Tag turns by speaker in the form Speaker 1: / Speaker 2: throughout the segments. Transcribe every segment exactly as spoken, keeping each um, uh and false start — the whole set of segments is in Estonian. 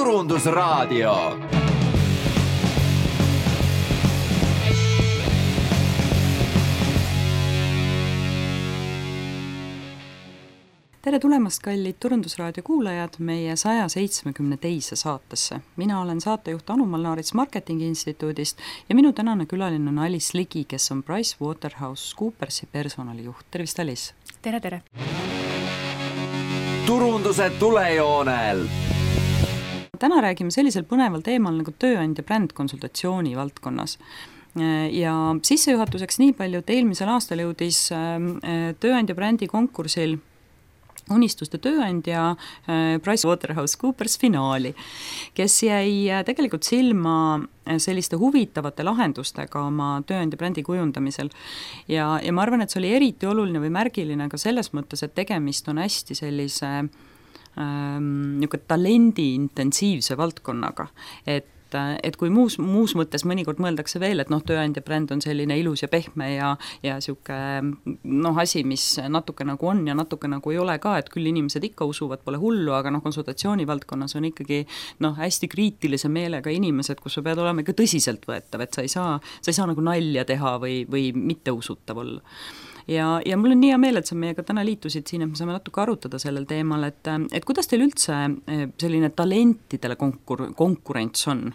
Speaker 1: Turundusraadio.
Speaker 2: Tere tulemast, kallid Turundusraadio kuulajad, meie saja seitsmekümne teise saatesse. Mina olen saatejuht Anu Malnaarits Marketingi Instituudist ja minu tänane külaline on Alice Ligi, kes on PricewaterhouseCoopersi personalijuht. Tervist, Alice!
Speaker 3: Tere, tere!
Speaker 1: Turunduse tulejoonel!
Speaker 2: Täna räägime sellisel põneval teemal nagu tööandja brändkonsultatsiooni valdkonnas. Ja sissejuhatuseks nii palju, et eelmisel aastal jõudis tööandja brändi konkursil unistuste tööandja PricewaterhouseCoopers finaali, kes jäi tegelikult silma selliste huvitavate lahendustega oma tööandja brändi kujundamisel. Ja, ja ma arvan, et see oli eriti oluline või märgiline ka selles mõttes, et tegemist on hästi sellise ähm, niisugune talendi intensiivse valdkonnaga, et et kui muus, muus mõttes mõnikord mõeldakse veel, et noh, tööandja bränd on selline ilus ja pehme ja, ja siuke noh, asi, mis natuke nagu on ja natuke nagu ei ole ka, et küll inimesed ikka usuvad, pole hullu, aga noh, konsultatsiooni valdkonnas on ikkagi noh, hästi kriitilise meelega inimesed, kus sa pead olema ikka tõsiselt võetav, et sa ei saa, sa ei saa nagu nalja teha või, või mitte usutav olla. Ja, ja mul on nii hea meel, et sa meiega täna liitusid siin, et me saame natuke arutada sellel teemal, et, et kuidas teil üldse selline talentidele konkur- konkurents on?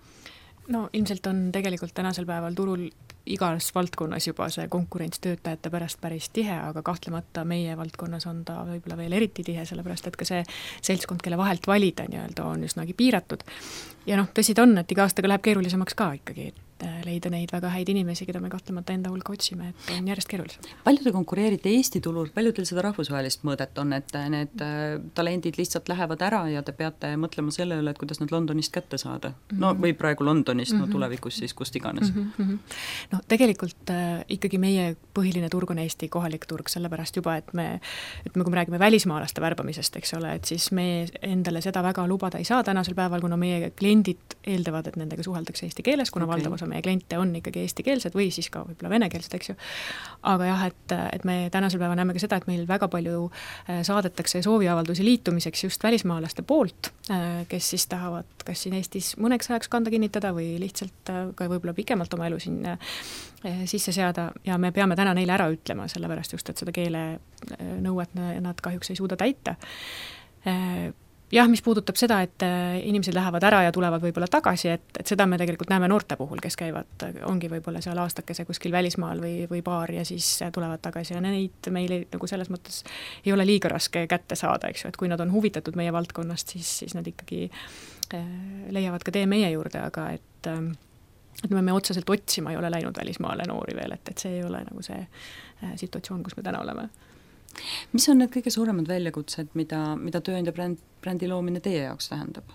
Speaker 3: No ilmselt on tegelikult tänasel päeval turul igas valdkonnas juba see konkurents töötajate pärast päris tihe, aga kahtlemata meie valdkonnas on ta võib-olla veel eriti tihe, sellepärast et ka see seltskond, kelle vahelt valida nii-öelda on üsnagi piiratud. Ja noh, tõsi ta on, et iga aastaga läheb keerulisemaks ka ikkagi, et leida neid väga häid inimesi, keda me kahtlemata enda hulka otsime, et on järjest keerulisem.
Speaker 2: Palju te konkureerite Eesti tulul, palju teil seda rahvusvahelist mõõdet on, et need talendid lihtsalt lähevad ära ja te peate mõtlema selle üle, et kuidas nad Londonist kätte saada? No või praegu Londonist, no tulevikus siis kust iganes.
Speaker 3: Mm-hmm. No tegelikult äh, ikkagi meie põhiline turg on Eesti kohalik turg, sellepärast juba, et me, et me kui me räägime välismaalaste värbamisest, eks ole, et siis me endale seda väga lubada ei saa tänasel päeval, kuna meie kliendid eeldavad, et nendega suheldakse eesti keeles, kuna okay. valdav osa meie kliente on ikkagi eestikeelsed või siis ka võib-olla venekeelsed, eks ju. Aga jah, et, et me tänasel päeva näeme ka seda, et meil väga palju saadetakse sooviavaldusi liitumiseks just välismaalaste poolt, kes siis tahavad kas siin Eestis mõneks ajaks kanda kinnitada või lihtsalt ka võib-olla pikemalt oma elu siin sisse seada ja me peame täna neile ära ütlema, sellepärast just, et seda keele nõuet nad kahjuks ei suuda täita. Jah, mis puudutab seda, et inimesed lähevad ära ja tulevad võib-olla tagasi, et, et seda me tegelikult näeme noorte puhul, kes käivad, ongi võib-olla seal aastakese kuskil välismaal või, või paar ja siis tulevad tagasi ja neid meil nagu selles mõttes ei ole liiga raske kätte saada, eks ju, et kui nad on huvitatud meie valdkonnast, siis, siis nad ikkagi leiavad ka tee meie juurde, aga et, et me, me otseselt otsima ei ole läinud välismaale noori veel, et, et see ei ole nagu see situatsioon, kus me täna oleme.
Speaker 2: Mis on need kõige suuremad väljakutsed, mida, mida tööandja bränd, brändi loomine teie jaoks tähendab?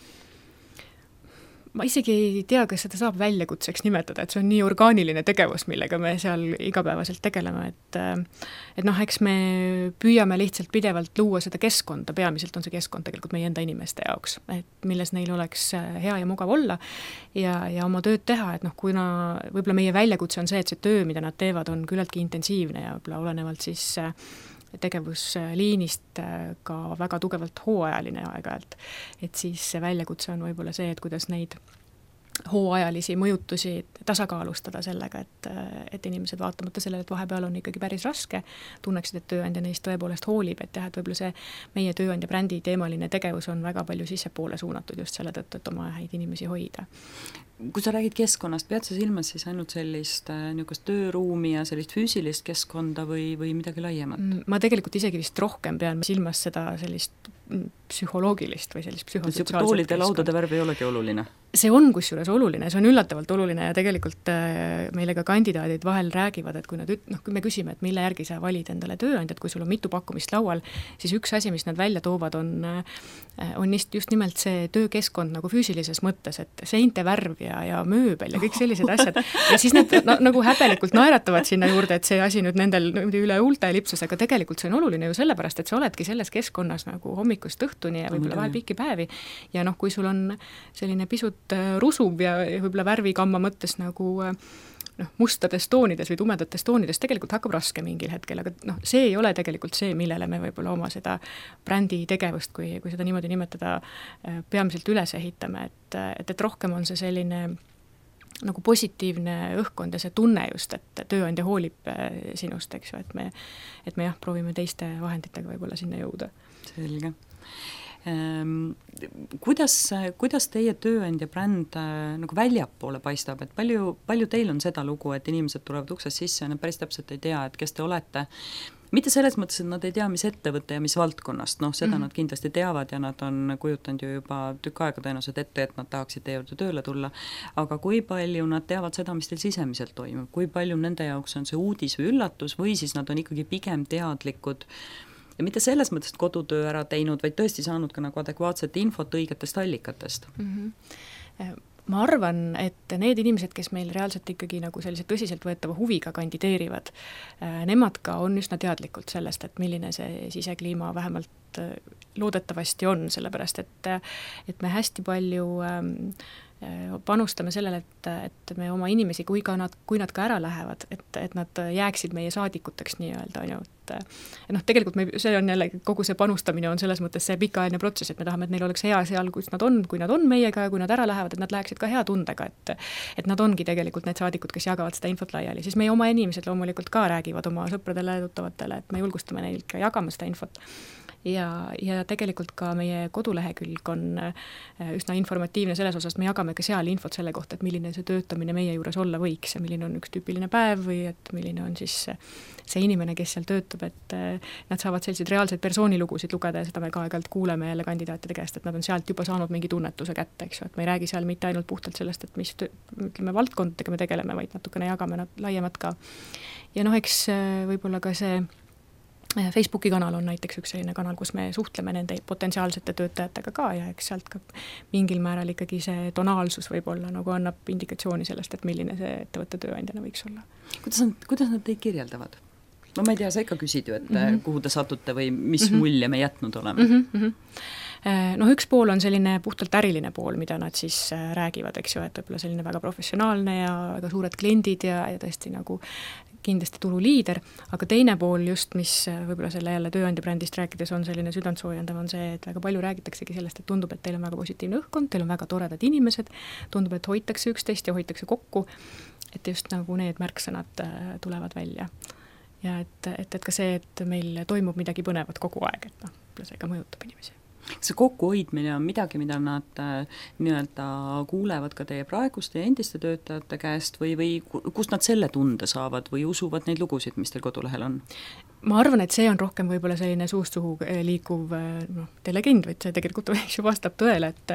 Speaker 3: Ma isegi ei tea, kas seda saab väljakutseks nimetada, et see on nii orgaaniline tegevus, millega me seal igapäevaselt tegeleme, et, et noh, eks me püüame lihtsalt pidevalt luua seda keskkonda, peamiselt on see keskkond tegelikult meie enda inimeste jaoks, et milles neil oleks hea ja mugav olla ja, ja oma tööd teha, et noh, kuna võib-olla meie väljakutse on see, et see töö, mida nad teevad, on küllaltki intensiivne ja võib-olla olenevalt siis tegevusliinist ka väga tugevalt hooajaline aeg-ajalt. Et siis see väljakutse on võib-olla see, et kuidas neid hooajalisi mõjutusi tasakaalustada sellega, et, et inimesed vaatamata sellele, et vahepeal on ikkagi päris raske, tunneksid, et tööandja neist tõepoolest hoolib, et jah, et võib-olla see meie tööandja brändi teemaline tegevus on väga palju sissepoole suunatud just selle tõttu, et oma häid inimesi hoida.
Speaker 2: Kui sa räägid keskkonnast, pead sa silmas siis ainult sellist niisugust tööruumi ja sellist füüsilist keskkonda või, või midagi laiemat?
Speaker 3: Ma tegelikult isegi vist rohkem pean silmas seda sellist psühholoogilist või sellist psühhosotsiaalset
Speaker 2: toolide laudade värv ei olegi oluline?
Speaker 3: See on kusjuures oluline, see on üllatavalt oluline ja tegelikult meile ka kandidaadid vahel räägivad, et kui nad üt-, noh, kui me küsime, et mille järgi sa valid endale tööandjat, kui sul on mitu pakkumist laual, siis üks asi, mis nad välja toovad, on, on just nimelt see töökeskkond nagu füüsilises mõttes, et seinte värv ja, ja mööbel ja kõik sellised asjad. Ja siis nad no, nagu häbelikult naeratavad sinna juurde, et see asi nüüd nendel üle huulte lipsus, aga tegelikult see on oluline ju sellepärast, et sa oledki selles keskkonnas nagu hommikust õhtuni ja võib-olla vahel pikki päevi ja noh, kui sul on selline pisut rusuv ja võib-olla värvikamma mõttes nagu noh, mustades toonides või tumedates toonides tegelikult hakkab raske mingil hetkel, aga noh, see ei ole tegelikult see, millele me võib-olla oma seda brändi tegevust, kui, kui seda niimoodi nimetada, peamiselt üles ehitame, et, et, et rohkem on see selline nagu positiivne õhkkond ja see tunne just, et tööandja hoolib sinust, eks ju, et me, et me jah, proovime teiste vahenditega võib-olla sinna jõuda.
Speaker 2: Selge. Ähm, kuidas, kuidas teie tööandja bränd nagu väljapoole paistab, et palju, palju teil on seda lugu, et inimesed tulevad uksest sisse ja nad päris täpselt ei tea, et kes te olete? Mitte selles mõttes, et nad ei tea, mis ettevõte ja mis valdkonnast, noh, seda mm-hmm. nad kindlasti teavad ja nad on kujutanud ju juba tükk aega tõenäoliselt ette, et nad tahaksid teie juurde tööle tulla, aga kui palju nad teavad seda, mis teil sisemiselt toimub, kui palju nende jaoks on see uudis või üllatus või siis nad on ikkagi pigem teadlikud ja mitte selles mõttes kodutöö ära teinud, vaid tõesti saanud ka nagu adekvaatset infot õigetest allikatest?
Speaker 3: Mm-hmm. Ma arvan, et need inimesed, kes meil reaalselt ikkagi nagu sellise tõsiselt võetava huviga kandideerivad, nemad ka on üsna teadlikult sellest, et milline see sisekliima vähemalt loodetavasti on, sellepärast et, et me hästi palju panustame sellele, et, et me oma inimesi, kui, ka nad, kui nad ka ära lähevad, et, et nad jääksid meie saadikuteks nii-öelda, on ju, et, et noh, tegelikult me, see on jälle, kogu see panustamine on selles mõttes see pikaajaline protsess, et me tahame, et neil oleks hea seal, kus nad on, kui nad on meiega ja kui nad ära lähevad, et nad läheksid ka hea tundega, et, et nad ongi tegelikult need saadikud, kes jagavad seda infot laiali, siis meie oma inimesed loomulikult ka räägivad oma sõpradele ja tuttavatele, et me julgustame neil ka jagama seda infot. Ja, ja tegelikult ka meie kodulehekülg on üsna informatiivne selles osas, me jagame ka seal infot selle kohta, et milline see töötamine meie juures olla võiks ja milline on üks tüüpiline päev või et milline on siis see inimene, kes seal töötab, et nad saavad selliseid reaalseid persoonilugusid lugeda ja seda me ka aeg-ajalt kuuleme jälle kandidaatide käest, et nad on sealt juba saanud mingi tunnetuse kätte, eks ju, et me ei räägi seal mitte ainult puhtalt sellest, et mis ütleme, valdkondadega me tegeleme, vaid natukene jagame nad laiemat ka. Ja noh, eks võib-olla ka see Facebooki kanal on näiteks üks selline kanal, kus me suhtleme nende potentsiaalsete töötajatega ka ja eks sealt ka mingil määral ikkagi see tonaalsus võib-olla nagu annab indikatsiooni sellest, et milline see ettevõtte tööandjana võiks olla.
Speaker 2: Kuidas nad, kuidas nad teid kirjeldavad? No ma ei tea, sa ikka küsid ju, et mm-hmm. kuhu te satute või mis mm-hmm. mulje me jätnud oleme?
Speaker 3: Mm-hmm. Noh, üks pool on selline puhtalt äriline pool, mida nad siis räägivad, eks ju, et võib-olla selline väga professionaalne ja väga suured kliendid ja, ja tõesti nagu kindlasti turuliider, aga teine pool just, mis võib-olla selle jälle tööandja brändist rääkides on selline südantsoojendav, on see, et väga palju räägitaksegi sellest, et tundub, et teil on väga positiivne õhkkond, teil on väga toredad inimesed, tundub, et hoitakse üksteist ja hoitakse kokku, et just nagu need märksõnad tulevad välja. Ja et, et, et ka see, et meil toimub midagi põnevat kogu aeg, et noh, see ka mõjutab inimesi.
Speaker 2: See kokkuhoidmine on midagi, mida nad nii-öelda kuulevad ka teie praeguste ja endiste töötajate käest või, või kust nad selle tunde saavad või usuvad neid lugusid, mis teil kodulehel on?
Speaker 3: Ma arvan, et see on rohkem võib-olla selline suust suhu liikuv noh, legend, vaid see tegelikult vastab tõele, et,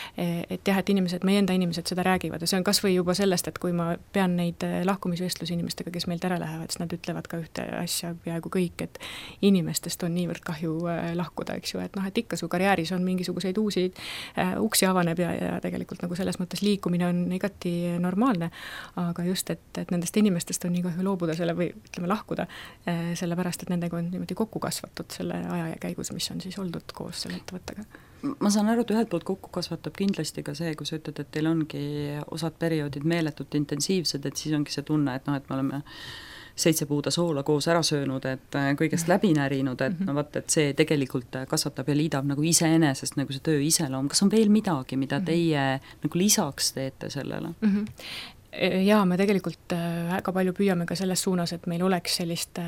Speaker 3: et jah, et inimesed, meie enda inimesed seda räägivad ja see on kas või juba sellest, et kui ma pean neid lahkumisvestlusi inimestega, kes meilt ära lähevad, siis nad ütlevad ka ühte asja peaaegu kõik, et inimestest on niivõrd kahju lahkuda, eks ju, et noh, et ikka su karjääris on mingisuguseid uusi äh, uksi avaneb ja, ja tegelikult nagu selles mõttes liikumine on igati normaalne, aga just, et, et nendest inimestest on nii kahju loobuda selle või ütleme lahkuda, äh, sellepärast et nendega on niimoodi kokku kasvatud selle aja ja käigus, mis on siis oldud koos selle ettevõttega.
Speaker 2: Ma saan aru, et ühelt poolt kokku kasvatab kindlasti ka see, kui sa ütled, et teil ongi osad perioodid meeletult intensiivsed, et siis ongi see tunne, et noh, et me oleme seitse puuda soola koos ära söönud, et kõigest läbi närinud, et no vaat, et see tegelikult kasvatab ja liidab nagu iseenesest nagu see töö iseloom. Kas on veel midagi, mida teie nagu lisaks teete sellele?
Speaker 3: Mm-hmm. Jaa, me tegelikult väga palju püüame ka selles suunas, et meil oleks sellist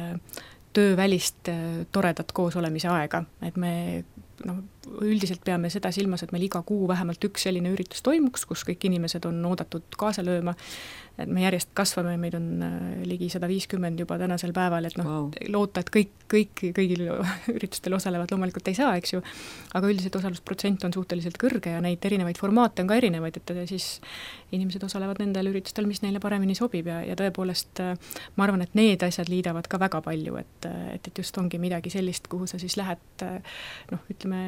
Speaker 3: töövälist toredat koosolemise aega, et me noh, üldiselt peame seda silmas, et meil iga kuu vähemalt üks selline üritus toimuks, kus kõik inimesed on oodatud kaasa lööma, et me järjest kasvame, meid on ligi sada viiskümmend juba tänasel päeval, et noh, wow. loota, et kõik, kõik, kõigil üritustel osalevad loomulikult ei saa, eks ju, aga üldiselt osalusprotsent on suhteliselt kõrge ja neid erinevaid formaate on ka erinevaid, et siis inimesed osalevad nendel üritustel, mis neile paremini sobib ja, ja tõepoolest ma arvan, et need asjad liidavad ka väga palju, et, et, et just ongi midagi sellist, kuhu sa siis lähed, noh, ütleme,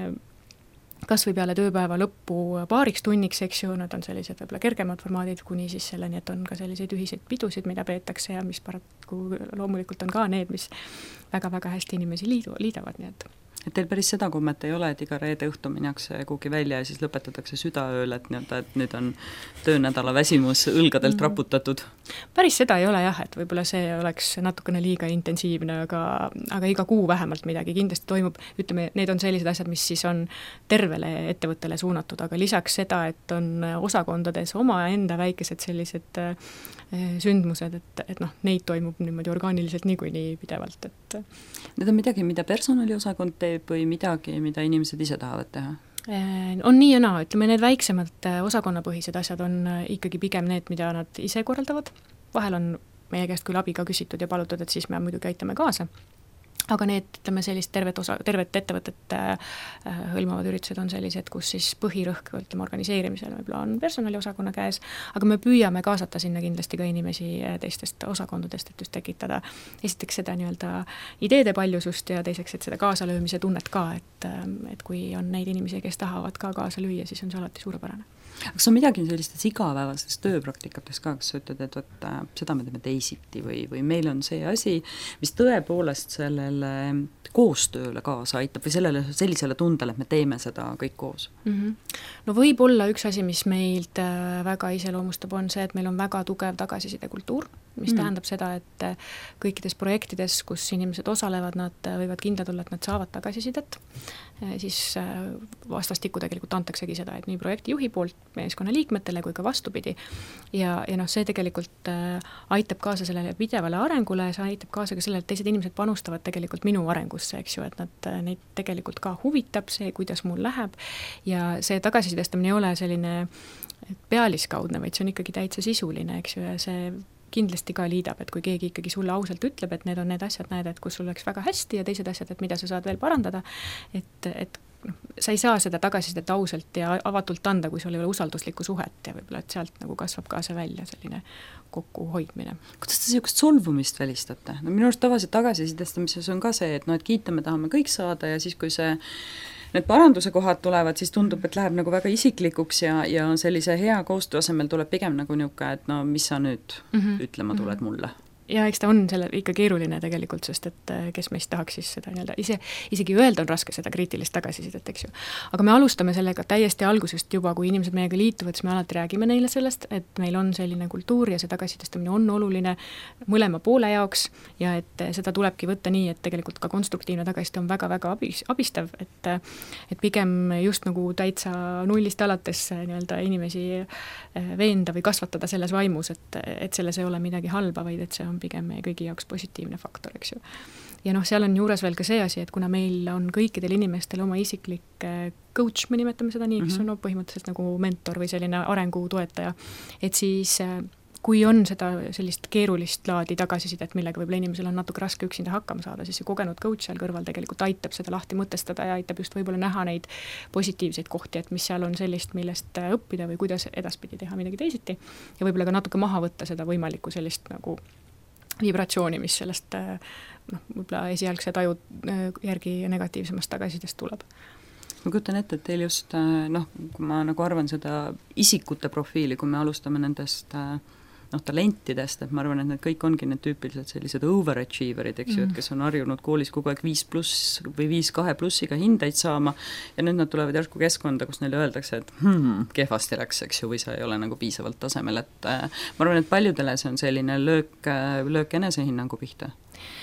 Speaker 3: kas või peale tööpäeva lõppu paariks tunniks, eks ju, nad on sellised võib-olla kergemad formaadid, kuni siis selleni, et on ka selliseid ühiseid pidusid, mida peetakse ja mis paraku loomulikult on ka need, mis väga-väga hästi inimesi liidu, liidavad, nii et
Speaker 2: et teil päris seda kommet ei ole, et iga reede õhtu minnakse kuhugi välja ja siis lõpetatakse südaööl, et nii-öelda, et nüüd on töönädala väsimus õlgadelt mm. raputatud?
Speaker 3: Päris seda ei ole jah, et võib-olla see oleks natukene liiga intensiivne, aga, aga iga kuu vähemalt midagi kindlasti toimub, ütleme, need on sellised asjad, mis siis on tervele ettevõttele suunatud, aga lisaks seda, et on osakondades oma enda väikesed sellised sündmused, et, et noh, neid toimub niimoodi orgaaniliselt niikuinii pidevalt, et
Speaker 2: need on midagi, mida personaliosakond teeb või midagi, mida inimesed ise tahavad teha?
Speaker 3: On nii ja naa, ütleme, need väiksemad osakonnapõhised asjad on ikkagi pigem need, mida nad ise korraldavad, vahel on meie käest küll abi ka küsitud ja palutud, et siis me muidugi aitame kaasa, aga need, ütleme, sellist tervet osa, tervet ettevõtet äh, hõlmavad üritused on sellised, kus siis põhirõhk, ütleme, organiseerimisel võib-olla on personaliosakonna käes, aga me püüame kaasata sinna kindlasti ka inimesi teistest osakondadest, et just tekitada esiteks seda nii-öelda ideede paljusust ja teiseks, et seda kaasalöömise tunnet ka, et, et kui on neid inimesi, kes tahavad ka kaasa lüüa, siis on see alati suurepärane.
Speaker 2: Kas on midagi sellistes igapäevastes tööpraktikates ka, kas sa ütled, et võt, seda me teeme teisiti või, või meil on see asi, mis tõepoolest sellele koostööle kaasa aitab või sellele, sellisele tundele, et me teeme seda kõik koos?
Speaker 3: Mm-hmm. No võib-olla üks asi, mis meilt väga iseloomustab, on see, et meil on väga tugev tagasisidekultuur, mis mm. tähendab seda, et kõikides projektides, kus inimesed osalevad, nad võivad kindlad olla, et nad saavad tagasisidet, siis vastastikku tegelikult antaksegi seda, et nii projekti juhi poolt meeskonna liikmetele kui ka vastupidi. Ja, ja noh, see tegelikult aitab kaasa sellele pidevale arengule, see aitab kaasa ka sellele, et teised inimesed panustavad tegelikult minu arengusse, eks ju, et nad, neid tegelikult ka huvitab see, kuidas mul läheb ja see tagasisidestamine ei ole selline pealiskaudne, vaid see on ikkagi täitsa sisuline, eks ju, ja see kindlasti ka liidab, et kui keegi ikkagi sulle ausalt ütleb, et need on need asjad, näed, et kus sul läks väga hästi ja teised asjad, et mida sa saad veel parandada, et, et noh, sa ei saa seda tagasisidet ausalt ja avatult anda, kui sul ei ole usalduslikku suhet ja võib-olla, et sealt nagu kasvab ka see välja selline kokkuhoidmine.
Speaker 2: Kuidas te sellist solvumist välistate? No minu arust tavaliselt tagasisidestamises on ka see, et no, et kiitame tahame kõik saada ja siis, kui see need paranduse kohad tulevad, siis tundub, et läheb nagu väga isiklikuks ja, ja sellise hea koostöö asemel tuleb pigem nagu niuke, et no mis sa nüüd mm-hmm. ütlema tuled mm-hmm. mulle.
Speaker 3: Ja eks ta on selle ikka keeruline tegelikult, sest et kes meist tahaks siis seda nii-öelda, ise, isegi öelda on raske seda kriitilist tagasisidet, eks ju. Aga me alustame sellega täiesti algusest juba, kui inimesed meiega liituvad, siis me alati räägime neile sellest, et meil on selline kultuur ja see tagasisidestamine on oluline mõlema poole jaoks ja et seda tulebki võtta nii, et tegelikult ka konstruktiivne tagasiside on väga-väga abis, abistav, et, et pigem just nagu täitsa nullist alates nii-öelda inimesi veenda või kasvatada selles vaimus, et, et selles ei ole midagi halba, vaid et see on pigem meie kõigi jaoks positiivne faktor, eks ju. Ja noh, seal on juures veel ka see asi, et kuna meil on kõikidel inimestel oma isiklik coach, me nimetame seda nii, kes on no, põhimõtteliselt nagu mentor või selline arengutoetaja, et siis kui on seda sellist keerulist laadi tagasisidet, millega võib-olla inimesel on natuke raske üksinda hakkama saada, siis see kogenud coach seal kõrval tegelikult aitab seda lahti mõtestada ja aitab just võib-olla näha neid positiivseid kohti, et mis seal on sellist, millest õppida või kuidas edaspidi teha midagi teisiti ja võib-olla ka natuke maha võtta seda võimalikku sellist nagu vibratsiooni, mis sellest noh, võib-olla esialgse taju järgi negatiivsemast tagasisidest tuleb.
Speaker 2: Ma kujutan ette, et teil just, noh, kui ma nagu arvan seda isikute profiili, kui me alustame nendest noh, talentidest, et ma arvan, et need kõik ongi need tüüpiliselt sellised overachieverid, eks ju, et kes on harjunud koolis kogu aeg viis pluss või viis kahe plussiga hindeid saama ja nüüd nad tulevad järsku keskkonda, kus neile öeldakse, et hmm, kehvasti läks, eks ju, või sa ei ole nagu piisavalt tasemel, et äh, ma arvan, et paljudele see on selline löök, löök enesehinnangu pihta.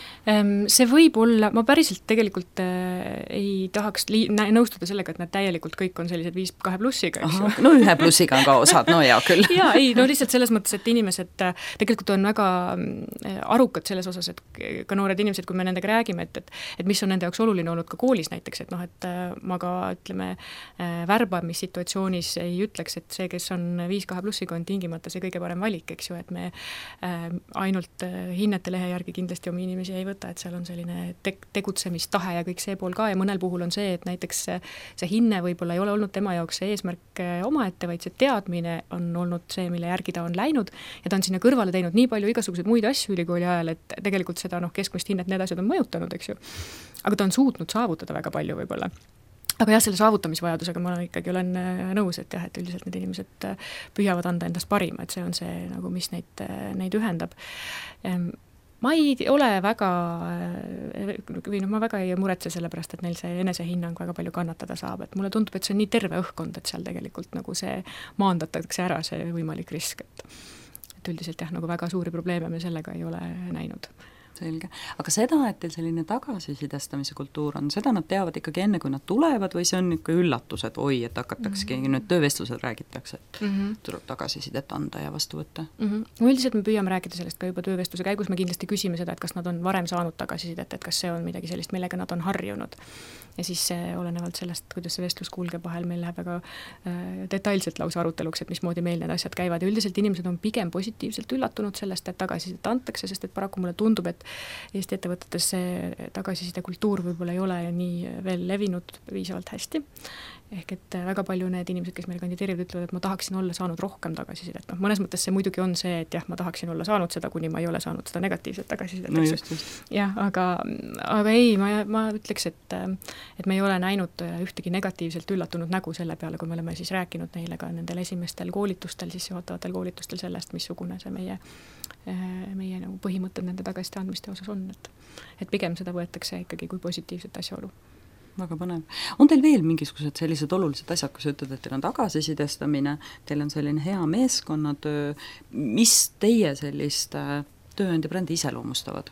Speaker 3: See võib olla, ma päriselt tegelikult äh, ei tahaks li- nõustuda sellega, et nad täielikult kõik on sellised viis kahe plussiga, eks ju.
Speaker 2: No ühe plussiga on ka osad, no hea küll.
Speaker 3: Jaa, ei, no lihtsalt selles mõttes, et inimesed tegelikult on väga arukad selles osas, et ka noored inimesed, kui me nendega räägime, et, et, et mis on nende jaoks oluline olnud ka koolis näiteks, et noh, et ma ka, ütleme, värbamissituatsioonis ei ütleks, et see, kes on viis kahe plussiga, on tingimata see kõige parem valik, eks ju, et me äh, ainult hinnete lehe järgi kindlasti omi inimesi ei võta, et seal on selline te- tegutsemistahe ja kõik see pool ka ja mõnel puhul on see, et näiteks see, see hinne võib-olla ei ole olnud tema jaoks see eesmärk omaette, vaid see teadmine on olnud see, mille järgi ta on läinud ja ta on sinna kõrvale teinud nii palju igasuguseid muid asju ülikooli ajal, et tegelikult seda noh, keskmist hinnet need asjad on mõjutanud, eks ju. Aga ta on suutnud saavutada väga palju võib-olla. Aga jah, selle saavutamisvajadusega ma ikkagi olen nõus, et jah, et üldiselt need inimesed püüavad anda endast parima, et see on see, nagu, mis neid, neid ühendab. ma ei ole väga, või noh, ma väga ei muretse selle pärast, et neil see enesehinnang väga palju kannatada saab, et mulle tundub, et see on nii terve õhkkond, et seal tegelikult nagu see maandatakse ära, see võimalik risk, et et üldiselt jah, nagu väga suuri probleeme me sellega ei ole näinud.
Speaker 2: Selge. Aga seda, et teil selline tagasisidestamise kultuur on, seda nad teavad ikkagi enne, kui nad tulevad või see on ikka üllatus, et oi, et hakatakski mm -hmm. nüüd töövestlusel räägitakse, et mm -hmm. tuleb tagasisidet anda ja vastu võtta?
Speaker 3: Mm -hmm. Üldiselt me püüame rääkida sellest ka juba töövestluse käigus, me kindlasti küsime seda, et kas nad on varem saanud tagasisidet, et kas see on midagi sellist, millega nad on harjunud. Ja siis see, olenevalt sellest, kuidas see vestlus kulgeb, vahel meil läheb väga äh, detailselt lausa aruteluks, et mismoodi meil need asjad käivad ja üldiselt inimesed on pigem positiivselt üllatunud sellest, et tagasisidet antakse, sest et paraku mulle tundub, et Eesti ettevõtetes see tagasiside kultuur võib-olla ei ole nii veel levinud piisavalt hästi. Ehk et väga palju need inimesed, kes meil kandideerivad, ütlevad, et ma tahaksin olla saanud rohkem tagasisidet. No, mõnes mõttes see muidugi on see, et jah, ma tahaksin olla saanud seda, kuni ma ei ole saanud seda negatiivset tagasisidet.
Speaker 2: No just, just.
Speaker 3: Jah, aga, aga ei, ma, ma ütleks, et, et me ei ole näinud ühtegi negatiivselt üllatunud nägu selle peale, kui me oleme siis rääkinud neile ka nendel esimestel koolitustel, siis juhatavatel koolitustel sellest, missugune see meie, meie nagu põhimõtted nende tagasiside andmiste osas on, et, et pigem seda võetakse ikkagi kui positiivset asjaolu.
Speaker 2: Väga põnev. On teil veel mingisugused sellised olulised asjad, kui sa ütled, et teil on tagasisidestamine, teil on selline hea meeskonnatöö, mis teie sellist tööandja brändi iseloomustavad?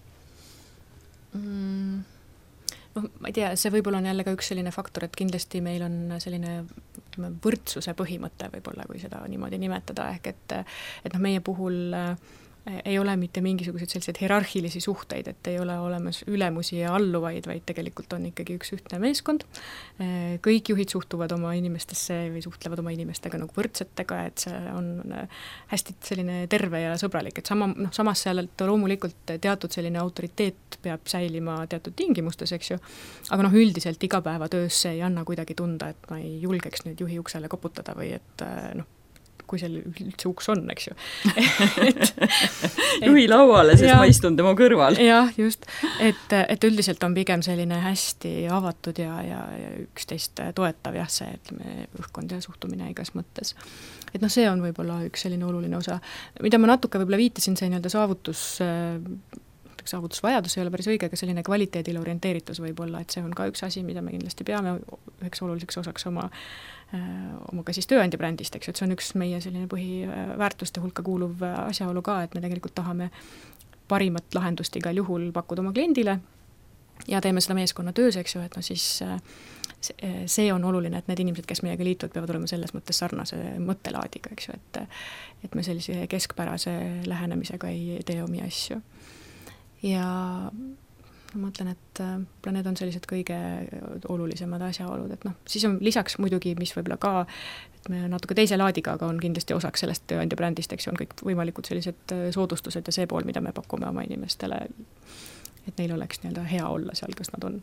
Speaker 3: Mm, noh, ma ei tea, see võib-olla on jälle ka üks selline faktor, et kindlasti meil on selline võrdsuse põhimõte võib-olla, kui seda niimoodi nimetada, ehk et, et noh, meie puhul ei ole mitte mingisuguseid selliseid hierarhilisi suhteid, et ei ole olemas ülemusi ja alluvaid, vaid tegelikult on ikkagi üks ühtne meeskond. Kõik juhid suhtuvad oma inimestesse või suhtlevad oma inimestega nagu võrdsetega, et see on hästi selline terve ja sõbralik, et sama, noh, samas seal loomulikult teatud selline autoriteet peab säilima teatud tingimustes, eks ju, aga noh, üldiselt igapäevatöös see ei anna kuidagi tunda, et ma ei julgeks nüüd juhi uksele koputada või et noh, kui seal üldse uks on, eks ju. et,
Speaker 2: juhi lauale, sest ja, ma istun tema kõrval.
Speaker 3: Jah, just. Et, et üldiselt on pigem selline hästi avatud ja, ja, ja üksteist toetav jah, see, et me õhkkond ja suhtumine igas mõttes. Et noh, see on võib-olla üks selline oluline osa, mida ma natuke võib-olla viitasin, see nii-öelda saavutus saavutusvajadus ei ole päris õige, aga selline kvaliteedile orienteeritus võib olla, et see on ka üks asi, mida me kindlasti peame üheks oluliseks osaks oma, oma ka siis tööandja brändist, eks, et see on üks meie selline põhiväärtuste hulka kuuluv asjaolu ka, et me tegelikult tahame parimat lahendust igal juhul pakkuda oma kliendile ja teeme seda meeskonna töös, eks ju, et no siis see on oluline, et need inimesed, kes meiega liituvad, peavad olema selles mõttes sarnase mõttelaadiga, eks ju, et, et me sellise keskpärase lähenemisega ei tee omi asju. Ja ma mõtlen, et need on sellised kõige olulisemad asjaolud, et noh, siis on lisaks muidugi, mis võib-olla ka, et me natuke teise laadiga, aga on kindlasti osaks sellest tööandja brändist, eks ju, on kõik võimalikud sellised soodustused ja see pool, mida me pakume oma inimestele, et neil oleks nii-öelda hea olla seal, kas nad on.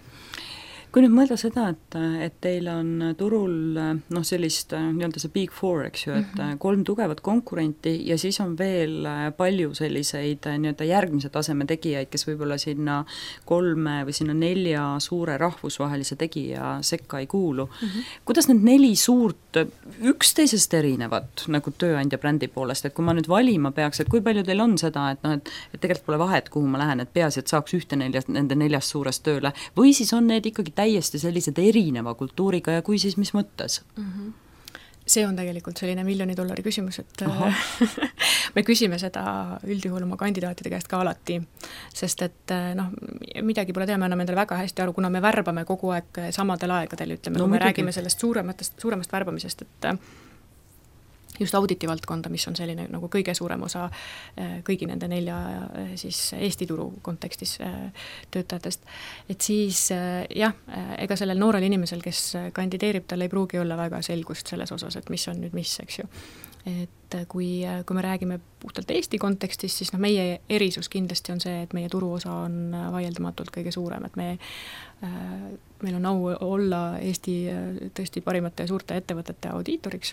Speaker 2: Kui nüüd mõelda seda, et, et teil on turul noh, sellist nii-öelda see Big Four, eks ju, et mm -hmm. kolm tugevat konkurenti ja siis on veel palju selliseid nii-öelda järgmise taseme tegijaid, kes võib-olla sinna kolme või sinna nelja suure rahvusvahelise tegija sekka ei kuulu. Mm -hmm. Kuidas need neli suurt üksteisest erinevad nagu tööandja brändi poolest, et kui ma nüüd valima peaks, et kui palju teil on seda, et noh, et, et tegelikult pole vahet, kuhu ma lähen, et peaasi, et saaks ühte neljast, nende neljast suurest tööle, või siis on need ikkagi täiesti sellised erineva kultuuriga ja kui siis mis mõttes? Mm-hmm.
Speaker 3: See on tegelikult selline miljoni dollari küsimus, et me küsime seda üldjuhul oma kandidaatide käest ka alati, sest et noh, midagi pole teha, me anname endale väga hästi aru, kuna me värbame kogu aeg samadel aegadel, ütleme, no, kui me midagi. räägime sellest suurematest, suuremast värbamisest, et just auditi valdkonda, mis on selline nagu kõige suurem osa kõigi nende nelja siis Eesti turu kontekstis töötajatest. Et siis jah, ega sellel noorel inimesel, kes kandideerib, tal ei pruugi olla väga selgust selles osas, et mis on nüüd mis, eks ju. Et kui, kui me räägime puhtalt Eesti kontekstis, siis no meie erisus kindlasti on see, et meie turuosa on vaieldamatult kõige suurem, et me, meil on au olla Eesti tõesti parimate ja suurte ettevõtete audiitoriks.